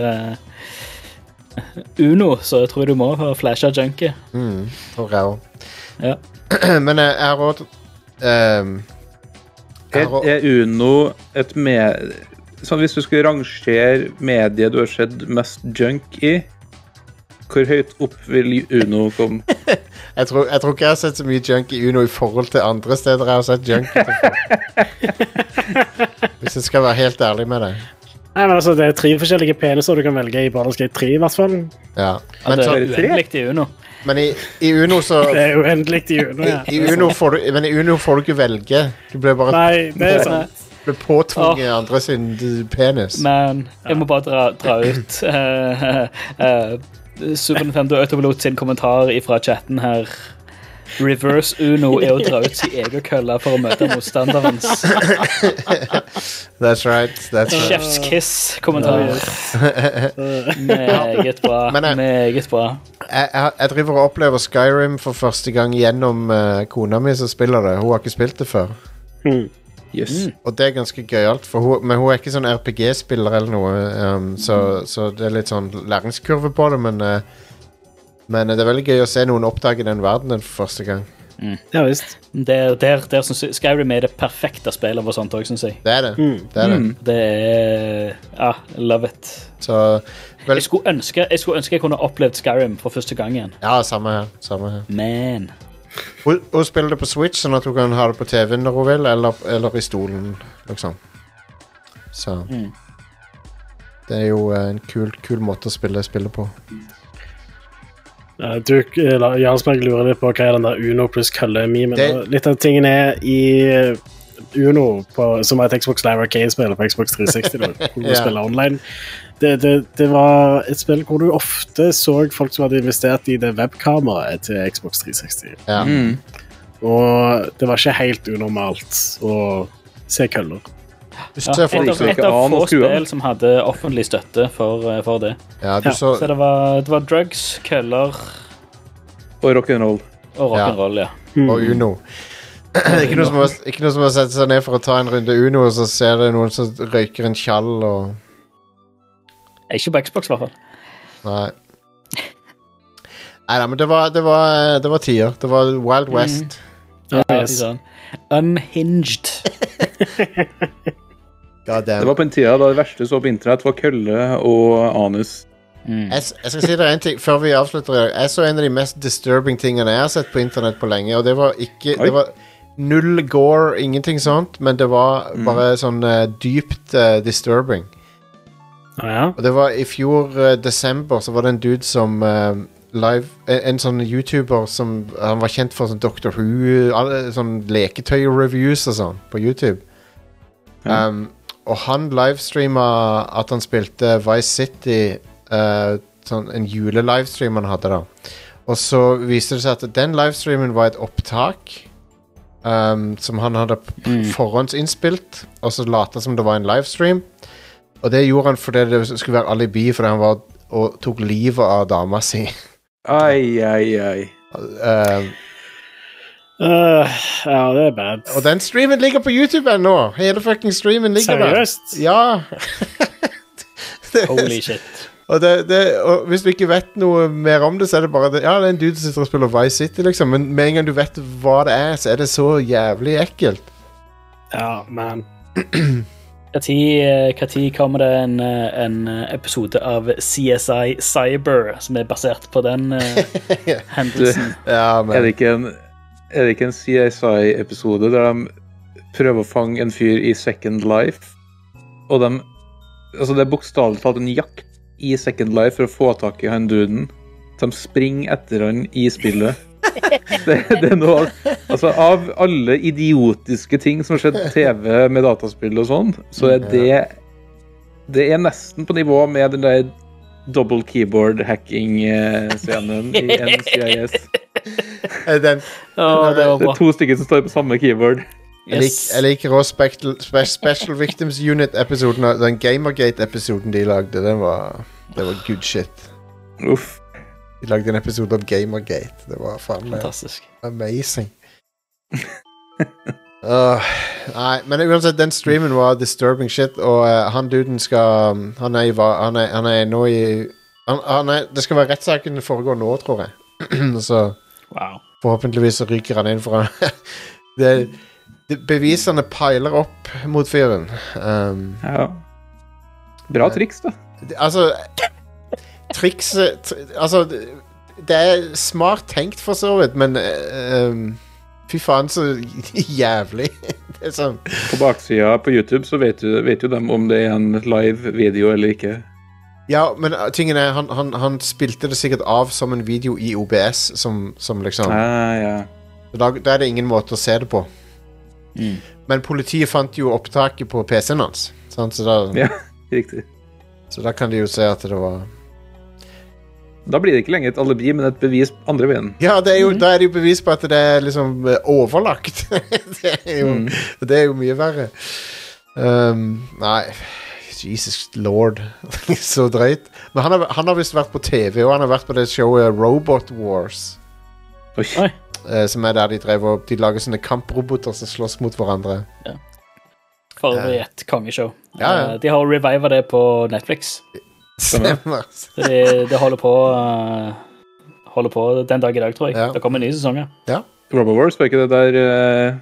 Uno, så tror jeg du må flashe junkie. Tror jeg også. Ja. Men jeg har råd... Er Uno et sånn hvis du skulle rangere mediet du har sett mest junk i, hvor høyt opp vil Uno komme? Jeg tror ikke jeg har sett så mye junk i Uno i forhold til andre steder jeg har sett junk i. Hvis jeg skal være helt ærlig med deg. Nei, men altså, det er 3 forskjellige peniser du kan velge i Baldur's Gate 3 i hvert fall. Ja. Men det er uendelig i Uno. Men i Uno så... Det er uendelig i Uno, ja. I Uno får du ikke velge. Du blir bare... Nei, det er sant. Du blir påtvunget andre sin penis. Men jeg må bare dra ut... Super Nintendo Autopilot sin kommentar fra chatten her. Reverse Uno er å dra ut sin egen kølle for å møte motstanderens. That's right. Chef's kiss kommentarer. Meget bra. Meget bra. Jeg driver og opplever Skyrim for første gang gjennom kona mi som spiller det. Hun har ikke spilt det før. Yes. Og det er ganske gøyalt, men hun er ikke sånn RPG-spiller eller noe, så det er litt sånn læringskurve på det, men det er veldig gøy å se noen oppdage den verdenen for første gang. Ja, visst. Der synes jeg Skyrim er det perfekte spillet for sånt også, synes jeg. Det er det. Det er... Ja, love it. Så... Jeg skulle ønske jeg kunne opplevd Skyrim for første gang igjen. Ja, samme her. Men... Hun spiller det på Switch, sånn at hun kan ha det på TV når hun vil, eller i stolen, liksom. Så... Det er jo en kul måte å spille på. Jansberg lurer litt på hva er den der Uno pluss kølle-memen. Litt av tingene er i Uno, som er et Xbox Live Arcade-spill på Xbox 360, hvor du spiller online. Det var et spill hvor du ofte så folk som hadde investert i det webkameraet til Xbox 360. Ja. Og det var ikke helt unormalt å se køller. Et av få spill som hadde offentlig støtte for det. Så det var drugs, køller og rock'n'roll. Ja. Og Uno. Ikke noe som å sette seg ned for å ta en runde Uno, og så ser det noen som røyker en tjall og... Ikke på Xbox, i hvert fall. Nei, men det var tider. Det var Wild West. Unhinged. Det var på en tida da det verste så på internett var kølle og anus. Jeg skal si deg en ting før vi avslutter. Jeg så en av de mest disturbing tingene jeg har sett på internett på lenge, og det var ikke det var null gore, ingenting sånt, men det var bare sånn dypt disturbing. Og det var i fjor desember, så var det en dude som en sånn YouTuber som han var kjent for sånn Dr. Who, sånn leketøy-reviews og sånn på YouTube. Og han livestreama at han spilte Vice City, sånn en julelivestream han hadde da. Og så viste det seg at den livestreamen var et opptak som han hadde forhåndsinnspilt, og så lata som det var en livestream. Og det gjorde han fordi det skulle være alibi, fordi han var og tok livet av dama si. Ai. Ja, det er bad. Og den streamen ligger på YouTube ennå. Hele fucking streamen ligger Seriøst? der. Ja. Holy shit. Og hvis du ikke vet noe mer om det, så er det bare det. Ja, det er en dude som sitter og spiller Vice City, liksom. Men med en gang du vet hva det er, så er det så jævlig ekkelt. Ja, man. Hva tid kommer det en episode av CSI Cyber som er basert på den hendelsen? Ja, men... Er det ikke en CSI-episode der de prøver å fange en fyr i Second Life, og det er bokstavelig talt en jakt i Second Life for å få tak i han duden. De springer etter han i spillet. Det er noe, altså av alle idiotiske ting som har skjedd på TV med dataspill og sånn, så er det er nesten på nivå med den der double keyboard hacking-scenen i NCIS. Det er 2 stykker som står på samme keyboard. Jeg liker også Special Victims Unit-episoden, den Gamergate-episoden de lagde. Det var good shit. Uff. De lagde en episode av Gamergate. Det var faen fantastisk. Amazing. Nei, men uansett, den streamen var disturbing shit, og han duden skal han er nå i det skal være rettssaken foregår nå, tror jeg. Så forhåpentligvis så ryker han inn for han. Bevisene peiler opp mot fyren. Ja. Bra triks, da. Altså trikset altså, det er smart tenkt for så vidt, men fy faen så jævlig. Det er sånn. På baksida på YouTube så vet jo dem om det er en live video eller ikke. Ja, men tingen er han spilte det sikkert av som en video i OBS som liksom ja. Da er det ingen måte å se det på. Men politiet fant jo opptaket på PC-en hans, sant? Så da, ja, riktig. Så da kan de jo se at det var. Da blir det ikke lenger et alibi, men et bevis andre veien. Ja, da er det jo bevis på at det er liksom overlagt. Det er jo mye verre. Nei, Jesus Lord. Så drøyt. Men han har vist vært på TV, og han har vært på det showet Robot Wars. Oi. Som er der de lager sånne kamproboter som slåss mot hverandre. Ja. For et kongeshow. Ja. De har revivet det på Netflix. Stemmer. Det holder på den dag i dag, tror jeg. Det kommer en ny sesong, ja. Robowars, var ikke det der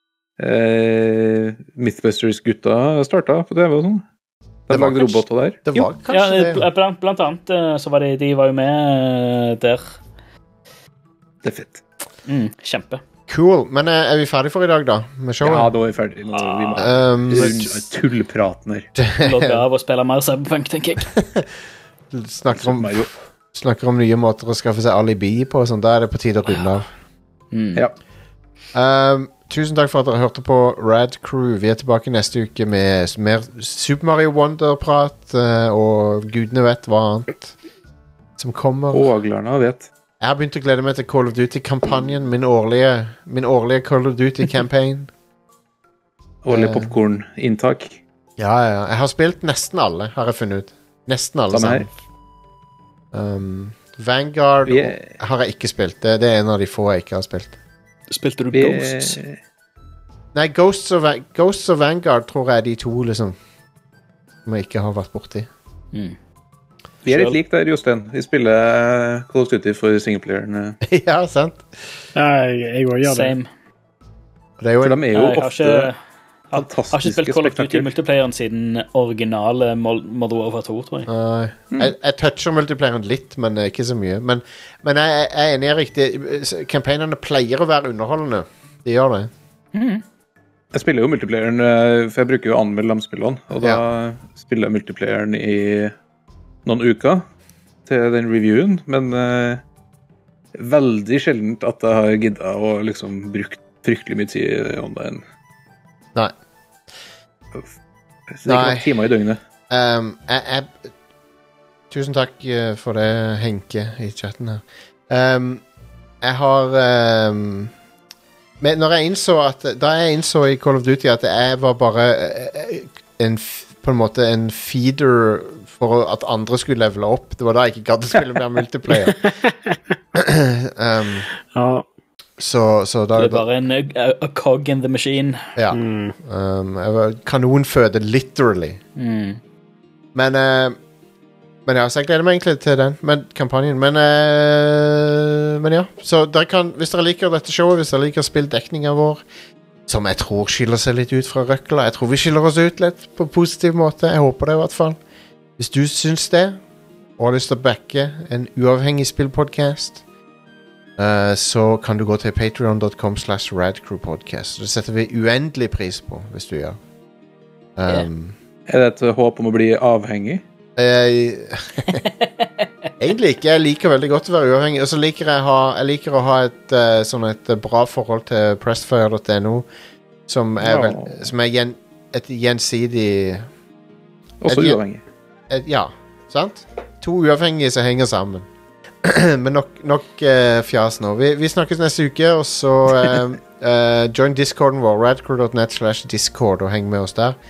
Mythbusters-gutta starta på TV og sånn? De lagde roboter der. Det var kanskje det. Blant annet så var de var jo med der. Det er fett. Kjempe. Cool. Men er vi ferdige for i dag, da? Med showet? Ja, da er vi ferdige. Vi må tullpraten her. Logge av og spille mer Cyberpunk, tenker jeg. Snakker om nye måter å skaffe seg alibi på, sånn. Da er det på tide å runde av. Ja. Tusen takk for at dere hørte på Rad Crew. Vi er tilbake neste uke med mer Super Mario Wonder-prat, og gudene vet hva annet som kommer. Åglarna vet. Jeg har begynt å glede meg til Call of Duty-kampanjen, min årlige Call of Duty-campaign. Årlig popcorn-inntak. Ja. Jeg har spilt nesten alle, har jeg funnet ut. Nesten alle sammen. Vanguard har jeg ikke spilt. Det er en av de få jeg ikke har spilt. Spilte du Ghosts? Nei, Ghosts og Vanguard tror jeg er de to, liksom, som jeg ikke har vært borti. Vi er litt like der, Jostein. Vi spiller Call of Duty for singleplayeren. Ja, sant. Jeg også gjør det. Same. Det er jo for de er jo ofte fantastiske. Jeg har ikke spilt Call of Duty multiplayeren siden originale Modern Warfare 2, tror jeg. Jeg toucher multiplayeren litt, men ikke så mye. Men jeg er enig i riktig. Campaignene pleier å være underholdende. De gjør det. Jeg spiller jo multiplayeren, for jeg bruker jo å anmelde de spillene, og da spiller jeg multiplayeren i noen uker til den reviewen, men veldig sjeldent at jeg har giddet å liksom brukt fryktelig mye tid online. Nei. Det er ikke nok timer i døgnet. Tusen takk for det, Henke, i chatten her. Jeg har men når jeg innså da jeg innså i Call of Duty at jeg var bare på en måte en feeder for at andre skulle levele opp, det var da jeg ikke gadd å spille mer multiplayer. Så da det er bare a cog in the machine. Ja. Jeg var kanonføde, literally. Men ja, så jeg gleder meg egentlig til den kampanjen. Men ja, så dere kan, hvis dere liker dette showet, hvis dere liker spilldekningen vår, som jeg tror skiller seg litt ut fra Røkla, jeg tror vi skiller oss ut litt på en positiv måte, jeg håper det i hvert fall. Hvis du syns det, og har lyst til å backe en uavhengig spillpodcast, så kan du gå til patreon.com/radcrewpodcast. Det setter vi uendelig pris på, hvis du gjør. Er det et håp om å bli avhengig? Egentlig ikke. Jeg liker veldig godt å være uavhengig. Og så liker jeg å ha et bra forhold til pressfire.no, som er et gjensidig også uavhengig. Ja, sant? To uavhengige som henger sammen. Men nok fjas nå. Vi snakkes neste uke, og så join discorden vår, radcrew.net/discord, og heng med oss der.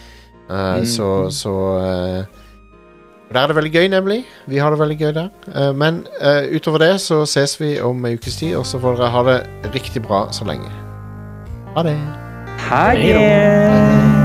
Der er det veldig gøy, nemlig. Vi har det veldig gøy der. Men utover det så ses vi om en ukes tid, og så får dere ha det riktig bra så lenge. Ha det. Hei.